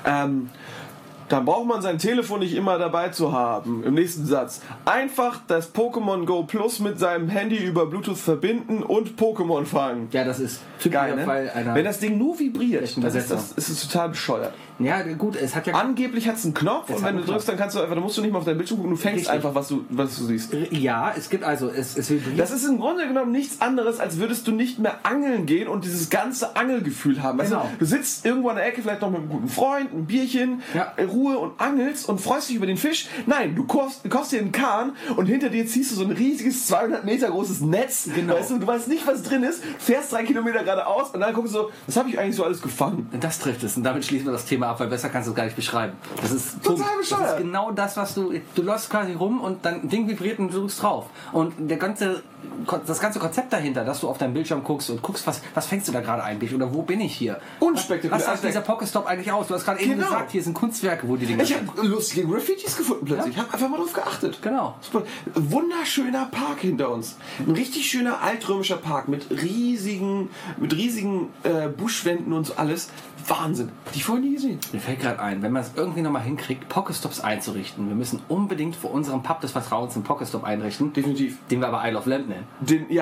dann braucht man sein Telefon nicht immer dabei zu haben. Im nächsten Satz. Einfach das Pokémon Go Plus mit seinem Handy über Bluetooth verbinden und Pokémon fangen. Ja, das ist geil, ne? Wenn das Ding nur vibriert, dann ist es total bescheuert. Ja, gut, es hat ja... Angeblich hat es einen Knopf und wenn du drückst, dann musst du nicht mal auf dein Bildschirm gucken, du fängst einfach, was du siehst. Ja, es gibt also... Es vibriert. Das ist im Grunde genommen nichts anderes, als würdest du nicht mehr angeln gehen und dieses ganze Angelgefühl haben. Genau. Also, du sitzt irgendwo an der Ecke, vielleicht noch mit einem guten Freund, ein Bierchen, Ruhe und angelst und freust dich über den Fisch. Nein, du kochst dir einen Kahn und hinter dir ziehst du so ein riesiges 200 Meter großes Netz. Genau. Weißt du weißt nicht, was drin ist, fährst 3 Kilometer geradeaus und dann guckst du so, was habe ich eigentlich so alles gefangen? Das trifft es und damit schließen wir das Thema ab, weil besser kannst du es gar nicht beschreiben. Das ist total bescheuert. Das ist genau das, was du läufst quasi rum und dein Ding vibriert und du drückst drauf. Und das ganze Konzept dahinter, dass du auf deinen Bildschirm guckst und guckst, was fängst du da gerade eigentlich oder wo bin ich hier? Unspektakulär. Was sagt dieser Pokestop eigentlich aus? Du hast gerade eben gesagt, hier sind Kunstwerke, wo die Dinge Ich habe lustige Graffitis gefunden plötzlich. Ich habe einfach mal drauf geachtet. Genau. Super. Wunderschöner Park hinter uns. Ein richtig schöner altrömischer Park mit riesigen Buschwänden und so alles. Wahnsinn. Die vorhin nie gesehen. Mir fällt gerade ein, wenn man es irgendwie nochmal hinkriegt, Pokestops einzurichten. Wir müssen unbedingt für unseren Pub des Vertrauens einen Pokestop einrichten. Definitiv. Den wir aber Isle of Lamp nennen.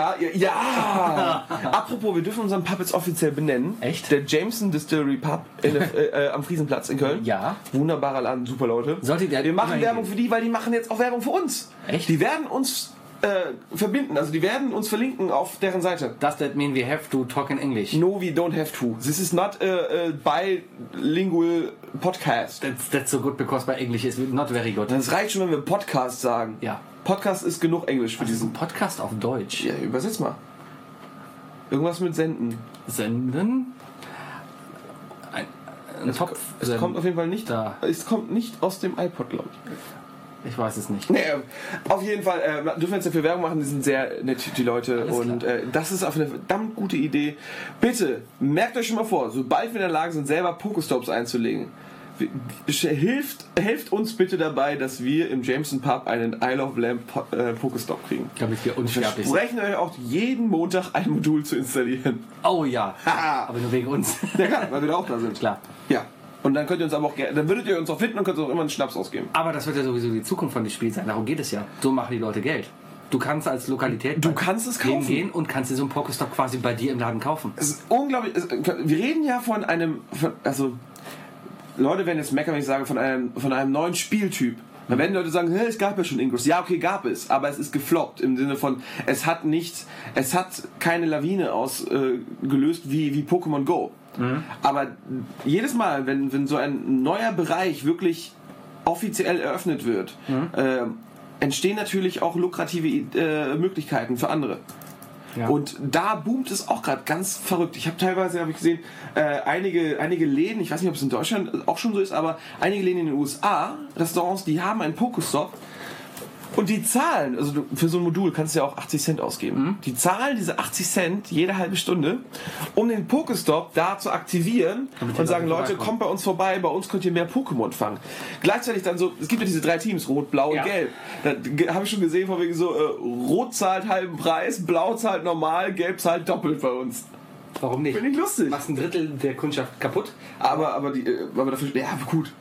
Apropos, wir dürfen unseren Pub jetzt offiziell benennen. Echt? Der Jameson Distillery Pub am Friesenplatz in Köln. Ja. Wunderbarer Laden, super Leute. Wir machen Werbung für die, weil die machen jetzt auch Werbung für uns. Echt? Die werden uns verbinden, also die werden uns verlinken auf deren Seite. Does that mean we have to talk in English? No, we don't have to. This is not a bilingual podcast. That's so good because my English is not very good. Das reicht schon, wenn wir Podcast sagen. Ja. Podcast ist genug Englisch für diesen Podcast auf Deutsch. Ja, übersetz mal. Irgendwas mit senden. Senden? Ein Topf. Es kommt auf jeden Fall nicht da. Es kommt nicht aus dem iPod, glaube ich. Ich weiß es nicht. Nee, auf jeden Fall dürfen wir jetzt dafür Werbung machen, die sind sehr nett, die Leute. Alles und das ist auf eine verdammt gute Idee. Bitte, merkt euch schon mal vor, sobald wir in der Lage sind, selber Pokestops einzulegen, Helft uns bitte dabei, dass wir im Jameson Pub einen Isle of Lamp Pokestop kriegen. Damit wir Wir unsterblich sind. versprechen euch auch jeden Montag ein Modul zu installieren. Oh ja, Haha. aber nur wegen uns. Ja klar, weil wir da auch da sind. Klar. Ja. Und dann könnt ihr uns aber auch dann würdet ihr uns auch finden und könnt uns auch immer einen Schnaps ausgeben. Aber das wird ja sowieso die Zukunft von dem Spiel sein. Darum geht es ja. So machen die Leute Geld. Du kannst als Lokalität Du kannst es kaufen. gehen und kannst dir so einen Pokestop quasi bei dir im Laden kaufen. Es ist unglaublich. Wir reden ja von einem. Also, Leute werden jetzt meckern, wenn ich sage, von einem neuen Spieltyp. Dann werden Leute sagen, hey, es gab ja schon Ingress. Ja, okay, gab es, aber es ist gefloppt im Sinne von, es hat keine Lawine ausgelöst wie Pokémon Go. Aber jedes Mal, wenn so ein neuer Bereich wirklich offiziell eröffnet wird, entstehen natürlich auch lukrative Möglichkeiten für andere. Ja. Und da boomt es auch gerade ganz verrückt. Ich habe teilweise gesehen, einige Läden, ich weiß nicht, ob es in Deutschland auch schon so ist, aber einige Läden in den USA, Restaurants, die haben einen Pokestop und die zahlen, also für so ein Modul kannst du ja auch 80 Cent ausgeben. Die zahlen diese 80 Cent jede halbe Stunde, um den Pokestop da zu aktivieren und sagen, Leute, kommt bei uns vorbei, bei uns könnt ihr mehr Pokémon fangen. Gleichzeitig dann so, es gibt ja diese 3 Teams, Rot, Blau und Gelb. Da habe ich schon gesehen, von wegen so, Rot zahlt halben Preis, Blau zahlt normal, Gelb zahlt doppelt bei uns. Warum nicht? Finde ich lustig. Machst ein Drittel der Kundschaft kaputt. Aber dafür, ja gut,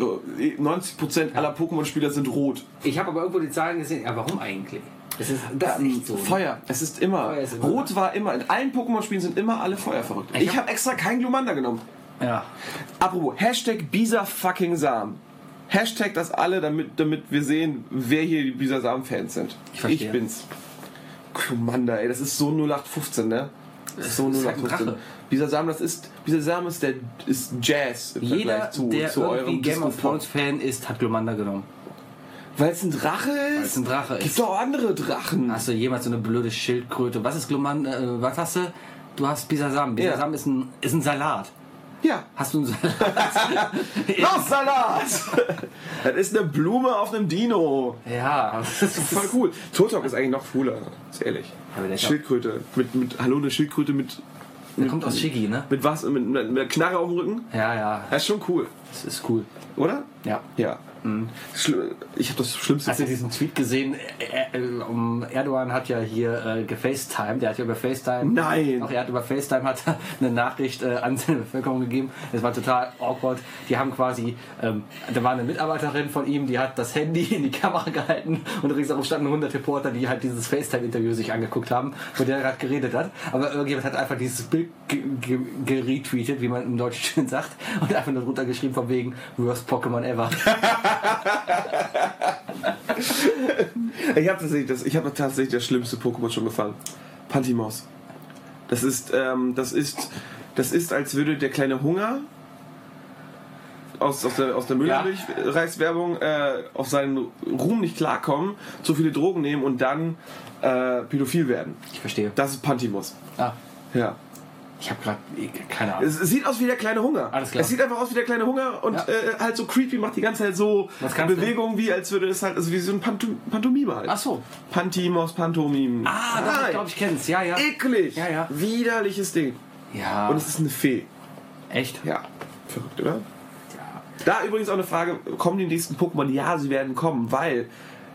90% aller Pokémon-Spieler sind rot. Ich habe aber irgendwo die Zahlen gesehen. Ja, warum eigentlich? Das ist nicht so. Feuer. Es ist immer. Feuer ist immer. Rot war immer. In allen Pokémon-Spielen sind immer alle Feuer verrückt. Ich habe extra keinen Glumanda genommen. Ja. Apropos, Hashtag Bisa-fucking-Samen. Hashtag das alle, damit wir sehen, wer hier die Bisa-Samen-Fans sind. Ich verstehe. Ich bin's. Glumanda, ey, das ist so 0815, ne? Das ist so ist halt ein 0815. Drache. Bisa-Samen, Bisa-Samen ist Jazz im Jeder, Vergleich der zu irgendwie eurem Game of Disco-Pop. Thrones Fan ist, hat Glumanda genommen. Weil es ein Drache ist? Weil es ein Drache Gibt ist. doch auch andere Drachen. Hast du jemals so eine blöde Schildkröte? Was ist Glumanda? Was hast du? Du hast Bisasam. Bisasam ist ein Salat. Ja. Hast du einen Salat? Los, Salat! Das ist eine Blume auf einem Dino. Ja. Das ist voll cool. Turtok ist eigentlich noch cooler, ist ehrlich. Aber der ist Schildkröte. Hallo, eine Schildkröte mit. Der kommt aus Shiggy, ne? Mit was? Mit einer Knarre auf dem Rücken? Ja. Das ist schon cool. Das ist cool. Oder? Ja. Ja. Ich habe das Schlimmste. Hast du diesen Tweet gesehen? Erdogan hat ja hier gefacetimed. Der hat ja über FaceTime. Nein. Auch er hat über FaceTime eine Nachricht an seine Bevölkerung gegeben. Das war total awkward. Die haben quasi, da war eine Mitarbeiterin von ihm, die hat das Handy in die Kamera gehalten und ringsherum standen 100 Reporter, die halt dieses FaceTime-Interview sich angeguckt haben, wo der gerade geredet hat. Aber irgendjemand hat einfach dieses Bild geretweetet, wie man im Deutschen schön sagt, und einfach nur drunter geschrieben von wegen Worst Pokémon ever. Ich habe tatsächlich das schlimmste Pokémon schon gefangen. Pantimos. Das ist, als würde der kleine Hunger aus der Müllermilchreiswerbung auf seinen Ruhm nicht klarkommen, zu viele Drogen nehmen und dann pädophil werden. Ich verstehe. Das ist Pantimos. Ah. Ja. Ich habe gerade keine Ahnung. Es sieht aus wie der kleine Hunger. Alles klar. Es sieht einfach aus wie der kleine Hunger und halt so creepy, macht die ganze Zeit so Bewegungen, wie als würde es halt, also wie so ein Pantomime halt. Ach so. Pantimos, Pantomim. Ich glaube, ich kenne es. Ja. Eklig. Ja. Widerliches Ding. Ja. Und es ist eine Fee. Echt? Ja. Verrückt, oder? Ja. Da übrigens auch eine Frage, kommen die nächsten Pokémon? Ja, sie werden kommen, weil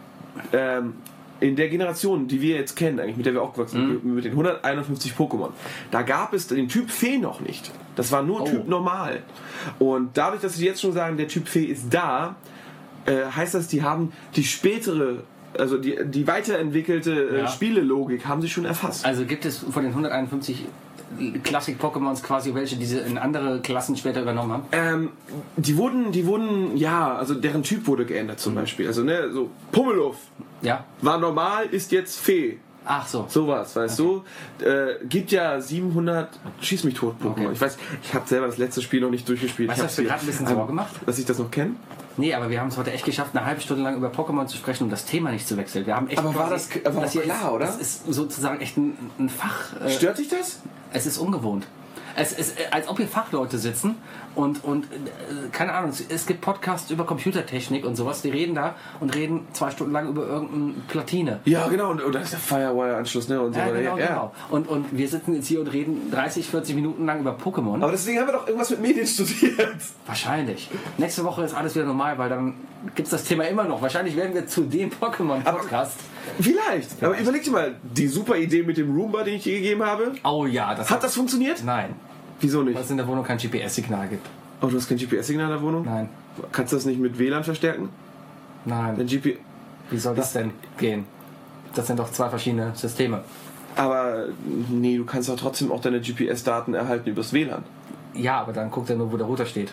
in der Generation, die wir jetzt kennen, eigentlich mit der wir aufgewachsen sind, mit den 151 Pokémon, da gab es den Typ Fee noch nicht. Das war nur Typ Normal. Und dadurch, dass sie jetzt schon sagen, der Typ Fee ist da, heißt das, die haben die spätere, also die weiterentwickelte Spielelogik haben sie schon erfasst. Also gibt es von den 151 Klassik-Pokémons quasi welche, die sie in andere Klassen später übernommen haben? Die wurden, ja, also deren Typ wurde geändert zum Beispiel. Also, ne, so Pummeluff Ja. war normal, ist jetzt Fee. Ach so. Sowas, weißt du? Gibt ja 700 Schieß mich tot Pokémon. Okay. Ich weiß, ich habe selber das letzte Spiel noch nicht durchgespielt. Weißt du, hast du gerade ein bisschen vorgemacht? Dass ich das noch kenne? Nee, aber wir haben es heute echt geschafft, eine halbe Stunde lang über Pokémon zu sprechen, um das Thema nicht zu wechseln. Wir haben echt Aber war das hier klar, oder? Das ist sozusagen echt ein Fach. Stört dich das? Es ist ungewohnt. Es ist, als ob hier Fachleute sitzen und keine Ahnung, es gibt Podcasts über Computertechnik und sowas, die reden da und reden 2 Stunden lang über irgendeine Platine. Ja, genau, und da ist der Firewire-Anschluss, ne? Und so Ja, weiter. genau. Und wir sitzen jetzt hier und reden 30, 40 Minuten lang über Pokémon. Aber deswegen haben wir doch irgendwas mit Medien studiert. Wahrscheinlich. Nächste Woche ist alles wieder normal, weil dann gibt es das Thema immer noch. Wahrscheinlich werden wir zu dem Pokémon-Podcast. Vielleicht. Aber überleg dir mal, die super Idee mit dem Roomba, den ich dir gegeben habe. Oh ja, Hat das funktioniert? Nein. Wieso nicht? Weil es in der Wohnung kein GPS-Signal gibt. Oh, du hast kein GPS-Signal in der Wohnung? Nein. Kannst du das nicht mit WLAN verstärken? Nein. Dein Wie soll das denn gehen? Das sind doch 2 verschiedene Systeme. Aber nee, du kannst doch trotzdem auch deine GPS-Daten erhalten übers WLAN. Ja, aber dann guckt er nur, wo der Router steht.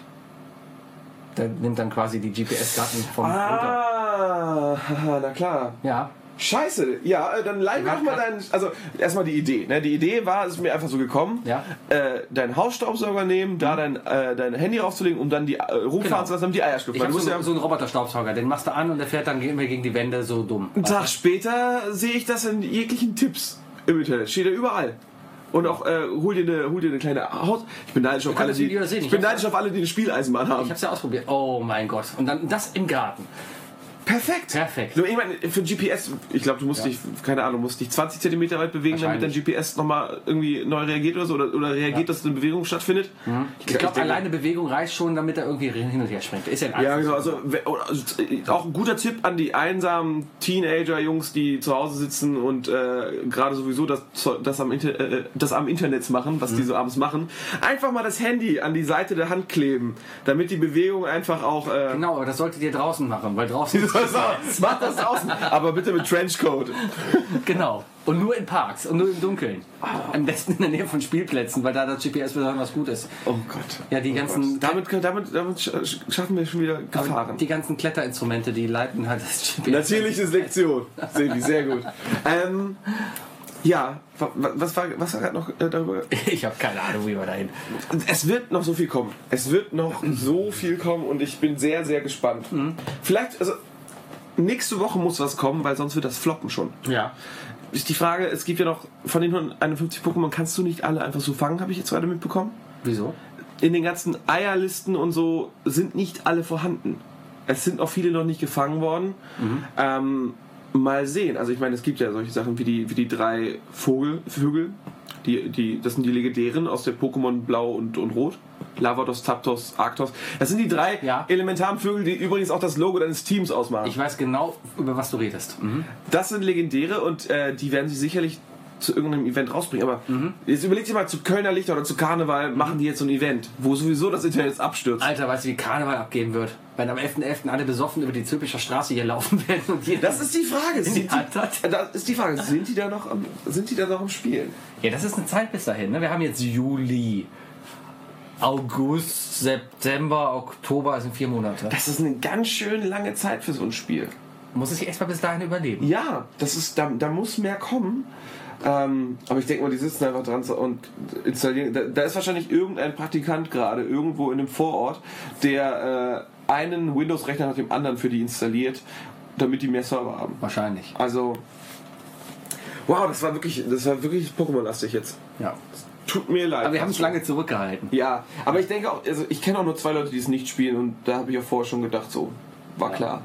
Der nimmt dann quasi die GPS-Daten vom Router. Ah, haha, na klar. Ja. Scheiße, ja, dann leih mir doch mal deinen. Also, erstmal die Idee. Ne? Die Idee war, es ist mir einfach so gekommen, Ja. Deinen Hausstaubsauger nehmen, da dein Handy raufzulegen, um dann die rumfahren zu lassen, damit die Eier schlüpfen. Ich habe so einen Roboterstaubsauger, den machst du an und der fährt dann gegen die Wände so dumm. Einen Tag später sehe ich das in jeglichen Tipps im Internet. Steht er überall. Und auch hol dir eine kleine Haus. Ich bin neidisch auf alle, die eine Spieleisenbahn haben. Ich hab's ja ausprobiert. Oh mein Gott. Und dann das im Garten. Perfekt. Perfekt. Ich meine, für GPS, ich glaube, du musst dich, keine Ahnung, musst dich 20 cm weit bewegen, damit dein GPS nochmal irgendwie neu reagiert oder so, oder reagiert, dass eine Bewegung stattfindet. Mhm. Ich glaube, alleine Bewegung reicht schon, damit er irgendwie hin und her springt. Ist ja ein Ja, genau. Also auch ein guter Tipp an die einsamen Teenager-Jungs, die zu Hause sitzen und gerade sowieso das am Internet machen, was die so abends machen. Einfach mal das Handy an die Seite der Hand kleben, damit die Bewegung einfach auch... Genau, aber das solltet ihr draußen machen, weil draußen... Macht das draußen, aber bitte mit Trenchcoat. Genau. Und nur in Parks und nur im Dunkeln. Am besten in der Nähe von Spielplätzen, weil da das GPS besonders gut ist. Oh Gott. Ja, die ganzen... Damit schaffen wir schon wieder Gefahren. Die ganzen Kletterinstrumente, die leiten halt das GPS. Natürliche Selektion. Sebi, sehr gut. Ja, was war gerade noch darüber? Ich habe keine Ahnung, wie wir dahin. Es wird noch so viel kommen. Es wird noch so viel kommen und ich bin sehr, sehr gespannt. Vielleicht, also nächste Woche muss was kommen, weil sonst wird das floppen schon. Ja. Ist die Frage, es gibt ja noch von den 151 Pokémon, kannst du nicht alle einfach so fangen, habe ich jetzt gerade mitbekommen? Wieso? In den ganzen Eierlisten und so sind nicht alle vorhanden. Es sind auch viele noch nicht gefangen worden. Mal sehen. Also ich meine, es gibt ja solche Sachen wie die 3 Vögel. Das sind die legendären aus der Pokémon Blau und Rot. Lavados, Zapdos, Arctos. Das sind die 3 elementaren Vögel, die übrigens auch das Logo deines Teams ausmachen. Ich weiß genau, über was du redest. Das sind legendäre und die werden sie sicherlich zu irgendeinem Event rausbringen. Aber jetzt überleg dir mal, zu Kölner Lichter oder zu Karneval machen die jetzt so ein Event, wo sowieso das Internet abstürzt. Alter, weißt du, wie Karneval abgehen wird? Wenn am 11.11. alle besoffen über die Zülpicher Straße hier laufen werden und jeder... Das ist die Frage. Das ist die Frage. Sind die da noch am Spielen? Ja, das ist eine Zeit bis dahin. Ne? Wir haben jetzt Juli, August, September, Oktober, sind 4 Monate. Das ist eine ganz schön lange Zeit für so ein Spiel. Muss es sich erstmal bis dahin überleben. Ja, da muss mehr kommen. Aber ich denke mal, die sitzen einfach dran und installieren. Da ist wahrscheinlich irgendein Praktikant gerade irgendwo in einem Vorort, der einen Windows-Rechner nach dem anderen für die installiert, damit die mehr Server haben. Wahrscheinlich. Also, wow, das war wirklich Pokémon-lastig jetzt. Ja. Tut mir leid. Aber wir haben es lange zurückgehalten. Ja, aber ich denke auch, also ich kenne auch nur 2 Leute, die es nicht spielen und da habe ich auch vorher schon gedacht, so, war klar.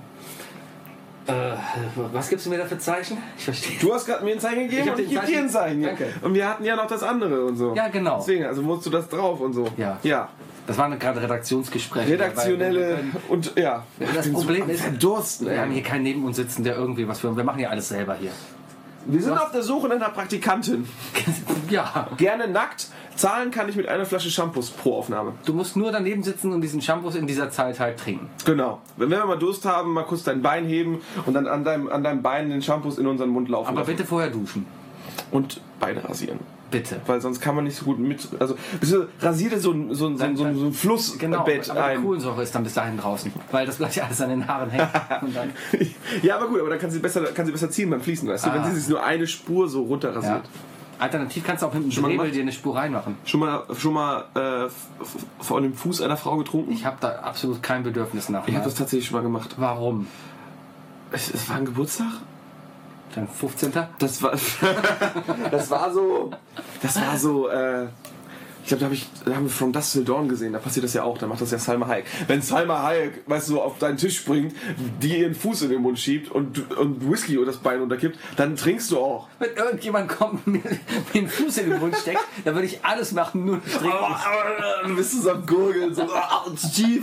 Was gibst du mir da für Zeichen? Ich verstehe. Du hast gerade mir ein Zeichen gegeben und ich gebe dir ein Zeichen. Danke. Und wir hatten ja noch das andere und so. Ja, genau. Deswegen, also musst du das drauf und so. Ja. Das waren gerade Redaktionsgespräche. Redaktionelle und ja. Das Problem ist, verdursten, wir haben hier keinen neben uns sitzen, der irgendwie was für... Wir machen ja alles selber hier. Wir sind auf der Suche nach einer Praktikantin. Ja. Gerne nackt. Zahlen kann ich mit einer Flasche Shampoos pro Aufnahme. Du musst nur daneben sitzen und diesen Shampoos in dieser Zeit halt trinken. Genau. Wenn wir mal Durst haben, mal kurz dein Bein heben und dann an deinem Bein den Shampoos in unseren Mund laufen Aber lassen. bitte vorher duschen. Und Beine rasieren. Bitte. Weil sonst kann man nicht so gut mit... Also rasiere so ein Flussbett genau, ein. aber die Kohlensäure ist dann bis dahin draußen. Weil das bleibt ja alles an den Haaren hängen. Und dann ja, aber gut, aber dann kann sie besser ziehen beim Fließen, weißt du? Wenn sie sich nur eine Spur so runter rasiert. Ja. Alternativ kannst du auch mit dem Drebel dir eine Spur reinmachen. Schon mal vor dem Fuß einer Frau getrunken? Ich habe da absolut kein Bedürfnis nach. Ich habe das tatsächlich schon mal gemacht. Warum? Es war ein Geburtstag? Dein 15. Das war so Ich glaube, da haben wir From Dusk Till Dawn gesehen, da passiert das ja auch, da macht das ja Salma Hayek. Wenn Salma Hayek, weißt du, auf deinen Tisch springt, die ihren Fuß in den Mund schiebt und Whisky oder das Bein unterkippt, dann trinkst du auch. Wenn irgendjemand kommt und mir den Fuß in den Mund steckt, dann würde ich alles machen, nur nicht trinken. Du bist so am Gurgeln, so tief.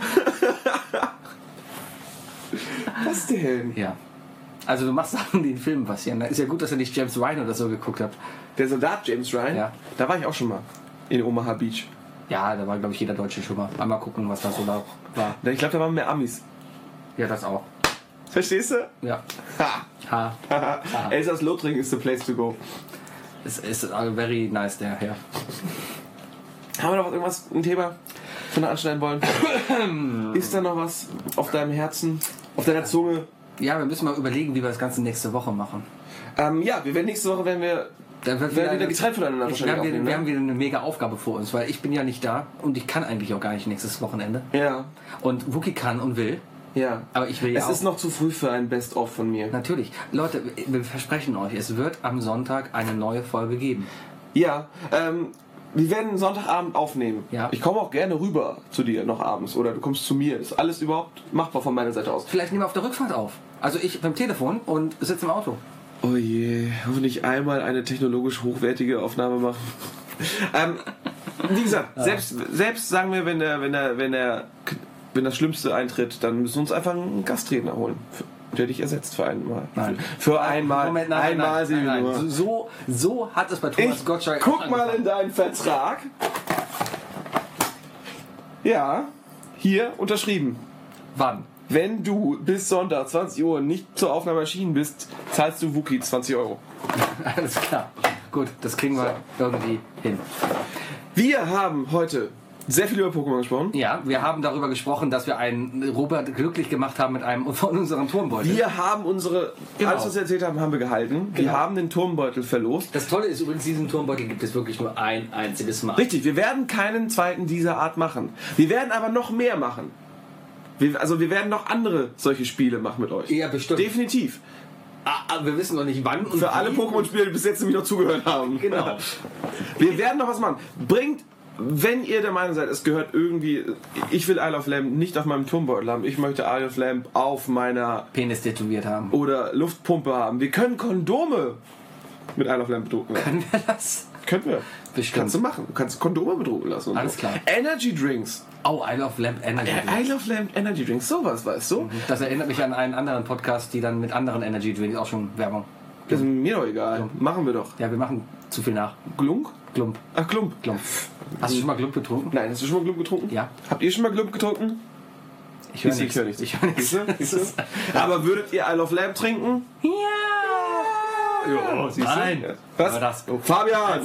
Was denn? Ja. Also du machst Sachen, die in Filmen passieren. Ist ja gut, dass ihr nicht James Ryan oder so geguckt habt. Der Soldat James Ryan? Ja. Da war ich auch schon mal. In Omaha Beach. Ja, da war, glaube ich, jeder Deutsche schon mal. Einmal gucken, was da so da war. Ich glaube, da waren mehr Amis. Ja, das auch. Verstehst du? Ja. Ha. Ha. Elsass-Lothringen is the place to go. Es ist very nice there, ja. Haben wir noch irgendwas, ein Thema, von der anschneiden wollen? Ist da noch was auf deinem Herzen, auf deiner Zunge? Ja, wir müssen mal überlegen, wie wir das Ganze nächste Woche machen. Ja, wir werden nächste Woche, wieder getrennt voneinander wahrscheinlich aufnehmen. Wir haben wieder eine mega Aufgabe vor uns, weil ich bin ja nicht da und ich kann eigentlich auch gar nicht nächstes Wochenende. Ja. Und Wookie kann und will. Ja. Aber ich will ja auch. Es ist noch zu früh für ein Best-of von mir. Natürlich. Leute, wir versprechen euch, es wird am Sonntag eine neue Folge geben. Ja, wir werden Sonntagabend aufnehmen. Ja. Ich komme auch gerne rüber zu dir noch abends oder du kommst zu mir. Ist alles überhaupt machbar von meiner Seite aus. Vielleicht nehmen wir auf der Rückfahrt auf. Also ich beim Telefon und sitze im Auto. Oh je, hoffentlich einmal eine technologisch hochwertige Aufnahme machen. Wie gesagt, selbst sagen wir, wenn das Schlimmste eintritt, dann müssen wir uns einfach einen Gastredner holen, der dich ersetzt für einmal. Nein. Für einmal. Moment, einmal sehen wir nur. So hat es bei Thomas Gottschalk guck mal in deinen Vertrag. Ja, hier unterschrieben. Wann? Wenn du bis Sonntag 20 Uhr nicht zur Aufnahme erschienen bist, zahlst du Wookie 20 €. Alles klar. Gut, das kriegen wir irgendwie hin. Wir haben heute sehr viel über Pokémon gesprochen. Ja, wir haben darüber gesprochen, dass wir einen Robert glücklich gemacht haben mit einem von unseren Turmbeuteln. Wir haben alles, was wir erzählt haben, haben wir gehalten. Wir haben den Turmbeutel verlost. Das Tolle ist übrigens, diesen Turmbeutel gibt es wirklich nur ein einziges Mal. Richtig, wir werden keinen zweiten dieser Art machen. Wir werden aber noch mehr machen. Wir werden noch andere solche Spiele machen mit euch. Ja, bestimmt. Definitiv. Wir wissen noch nicht wann. Und für alle Pokémon-Spieler, die bis jetzt nämlich noch zugehört haben. Genau. Wir werden noch was machen. Wenn ihr der Meinung seid, es gehört irgendwie, ich will Isle of Lamp nicht auf meinem Turmbeutel haben, ich möchte Isle of Lamp auf meiner Penis tätowiert haben. Oder Luftpumpe haben. Wir können Kondome mit Isle of Lamp bedrucken. Können wir das? Können wir. Bestimmt. Kannst du machen. Du kannst Kondome bedrucken lassen. Und alles so. klar. Energy Drinks. Oh, Isle of Lamp Energy Drinks. Isle of Lamp Energy Drinks, sowas, weißt du? Das erinnert mich an einen anderen Podcast, die dann mit anderen Energy Drinks auch schon Werbung. Das ist mir doch egal. Klump. Machen wir doch. Ja, wir machen zu viel nach. Glunk? Klump. Ach, Klump. Klump. Hast du schon mal Klump getrunken? Nein, hast du schon mal Klump getrunken? Ja. Habt ihr schon mal Klump getrunken? Ich höre nichts. Ich höre nichts. Aber würdet ihr Isle of Lamp trinken? Ja. Ja, siehst du? Nein. Was? Aber das, oh. Fabian!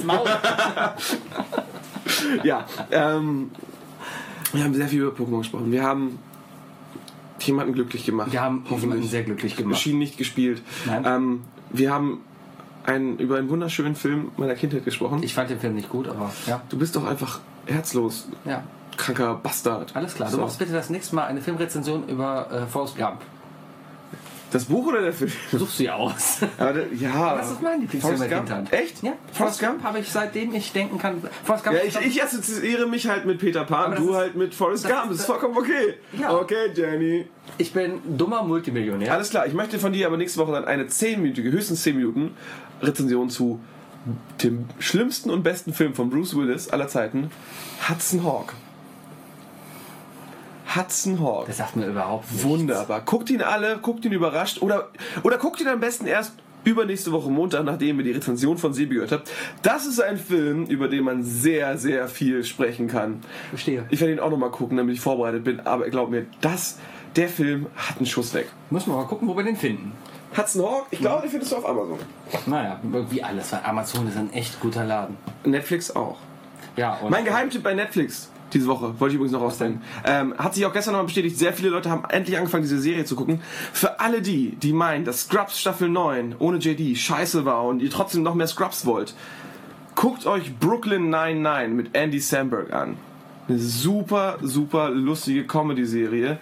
Ja, wir haben sehr viel über Pokémon gesprochen. Wir haben jemanden glücklich gemacht. Wir haben jemanden sehr glücklich gemacht. Schienen nicht gespielt. Nein. Wir haben über einen wunderschönen Film meiner Kindheit gesprochen. Ich fand den Film nicht gut, aber ja. Du bist doch einfach herzlos. Ja. Kranker Bastard. Alles klar. Du machst bitte das nächste Mal eine Filmrezension über Forrest Gump. Das Buch oder der Film? Suchst du ja aus. Ja. Das ist mein Lieblingsfilm der Kindheit. Echt? Ja. Forrest Gump habe ich seitdem ich denken kann. Forrest Gump. Ja, ich assoziiere mich halt mit Peter Pan, du halt mit Forrest Gump. Das ist vollkommen okay. Ja. Okay, Jenny. Ich bin dummer Multimillionär. Alles klar, ich möchte von dir aber nächste Woche dann eine 10-minütige, höchstens 10 Minuten Rezension zu dem schlimmsten und besten Film von Bruce Willis aller Zeiten, Hudson Hawk. Hudson Hawk. Das sagt mir überhaupt nichts. Wunderbar. Guckt ihn alle, guckt ihn überrascht oder guckt ihn am besten erst übernächste Woche Montag, nachdem ihr die Rezension von Sebi gehört habt. Das ist ein Film, über den man sehr, sehr viel sprechen kann. Verstehe. Ich werde ihn auch nochmal gucken, damit ich vorbereitet bin, aber glaub mir, der Film hat einen Schuss weg. Müssen wir mal gucken, wo wir den finden. Hudson Hawk, ich glaube, den findest du auf Amazon. Naja, wie alles, weil Amazon ist ein echt guter Laden. Netflix auch. Ja, und Mein Geheimtipp bei Netflix diese Woche, wollte ich übrigens noch rausstellen, hat sich auch gestern nochmal bestätigt, sehr viele Leute haben endlich angefangen, diese Serie zu gucken. Für alle die meinen, dass Scrubs Staffel 9 ohne JD scheiße war und ihr trotzdem noch mehr Scrubs wollt, guckt euch Brooklyn 99 mit Andy Samberg an. Eine super, super lustige Comedy-Serie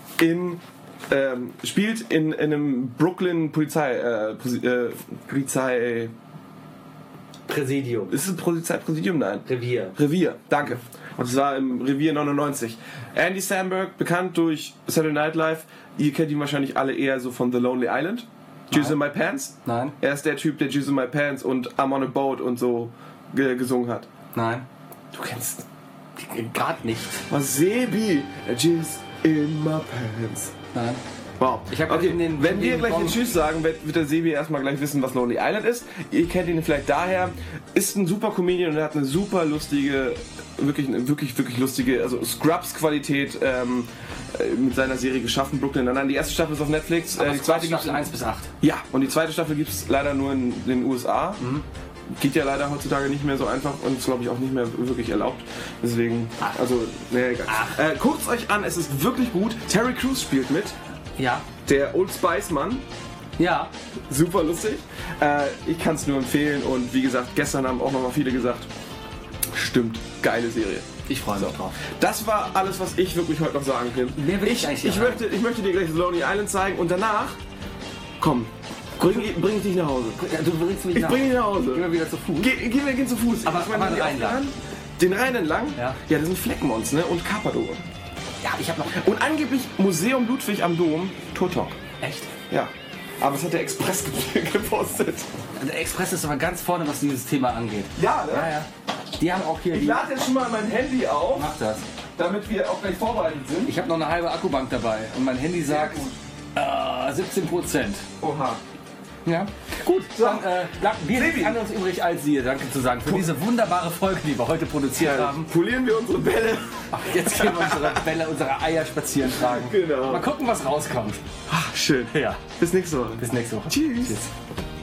spielt in einem Brooklyn Polizeipräsidium. Ist es ein Polizeipräsidium? Nein. Revier, danke. Und zwar im Revier 99. Andy Samberg, bekannt durch Saturday Night Live. Ihr kennt ihn wahrscheinlich alle eher so von The Lonely Island. Jizz in My Pants. Nein. Er ist der Typ, der Jizz in My Pants und I'm on a Boat und so gesungen hat. Nein. Du kennst... Gerade nicht. Was Sebi? Jizz in My Pants. Nein. Wow. Wenn wir gleich den Tschüss sagen, wird der Sebi erstmal gleich wissen, was Lonely Island ist. Ihr kennt ihn vielleicht daher. Ist ein super Comedian und er hat eine super lustige, wirklich lustige, also Scrubs-Qualität mit seiner Serie geschaffen, Brooklyn Nine-Nine. Die erste Staffel ist auf Netflix. Die zweite Staffel 1 bis 8. Ja, und die zweite Staffel gibt es leider nur in den USA. Geht ja leider heutzutage nicht mehr so einfach und ist, glaube ich, auch nicht mehr wirklich erlaubt. Deswegen, guckt es euch an, es ist wirklich gut. Terry Crews spielt mit. Ja. Der Old Spice-Mann. Ja. Super lustig. Ich kann es nur empfehlen und wie gesagt, gestern haben auch noch mal viele gesagt, stimmt, geile Serie. Ich freue mich drauf. Das war alles, was ich wirklich heute noch sagen kann. Ich möchte dir gleich Lonely Island zeigen und danach, komm, bring ich dich nach Hause. Du bringst mich ich bring dich nach Hause. Gehen wir wieder zu Fuß. Wir gehen zu Fuß. Aber den Rhein lang. Den Rhein entlang? Ja. Ja, das sind Fleckmons, ne? Und Carpador. Ja, ich habe noch... Und angeblich Museum Ludwig am Dom, Turtok. Echt? Ja. Aber das hat der Express gepostet. Der Express ist aber ganz vorne, was dieses Thema angeht. Ja, ne? Ja. Die haben auch hier... Ich lade jetzt schon mal mein Handy auf. Mach das. Damit wir auch gleich vorbereitet sind. Ich habe noch eine halbe Akkubank dabei und mein Handy sagt 17%. Oha. Ja. Gut, so. Dann bleibt mir nichts anderes übrig als dir Danke zu sagen für diese wunderbare Folge, die wir heute produziert haben. Polieren wir unsere Bälle. Ach, jetzt gehen wir unsere Bälle, unsere Eier spazieren tragen. Genau. Mal gucken, was rauskommt. Ach, schön. Ja. Bis nächste Woche. Bis nächste Woche. Tschüss. Tschüss.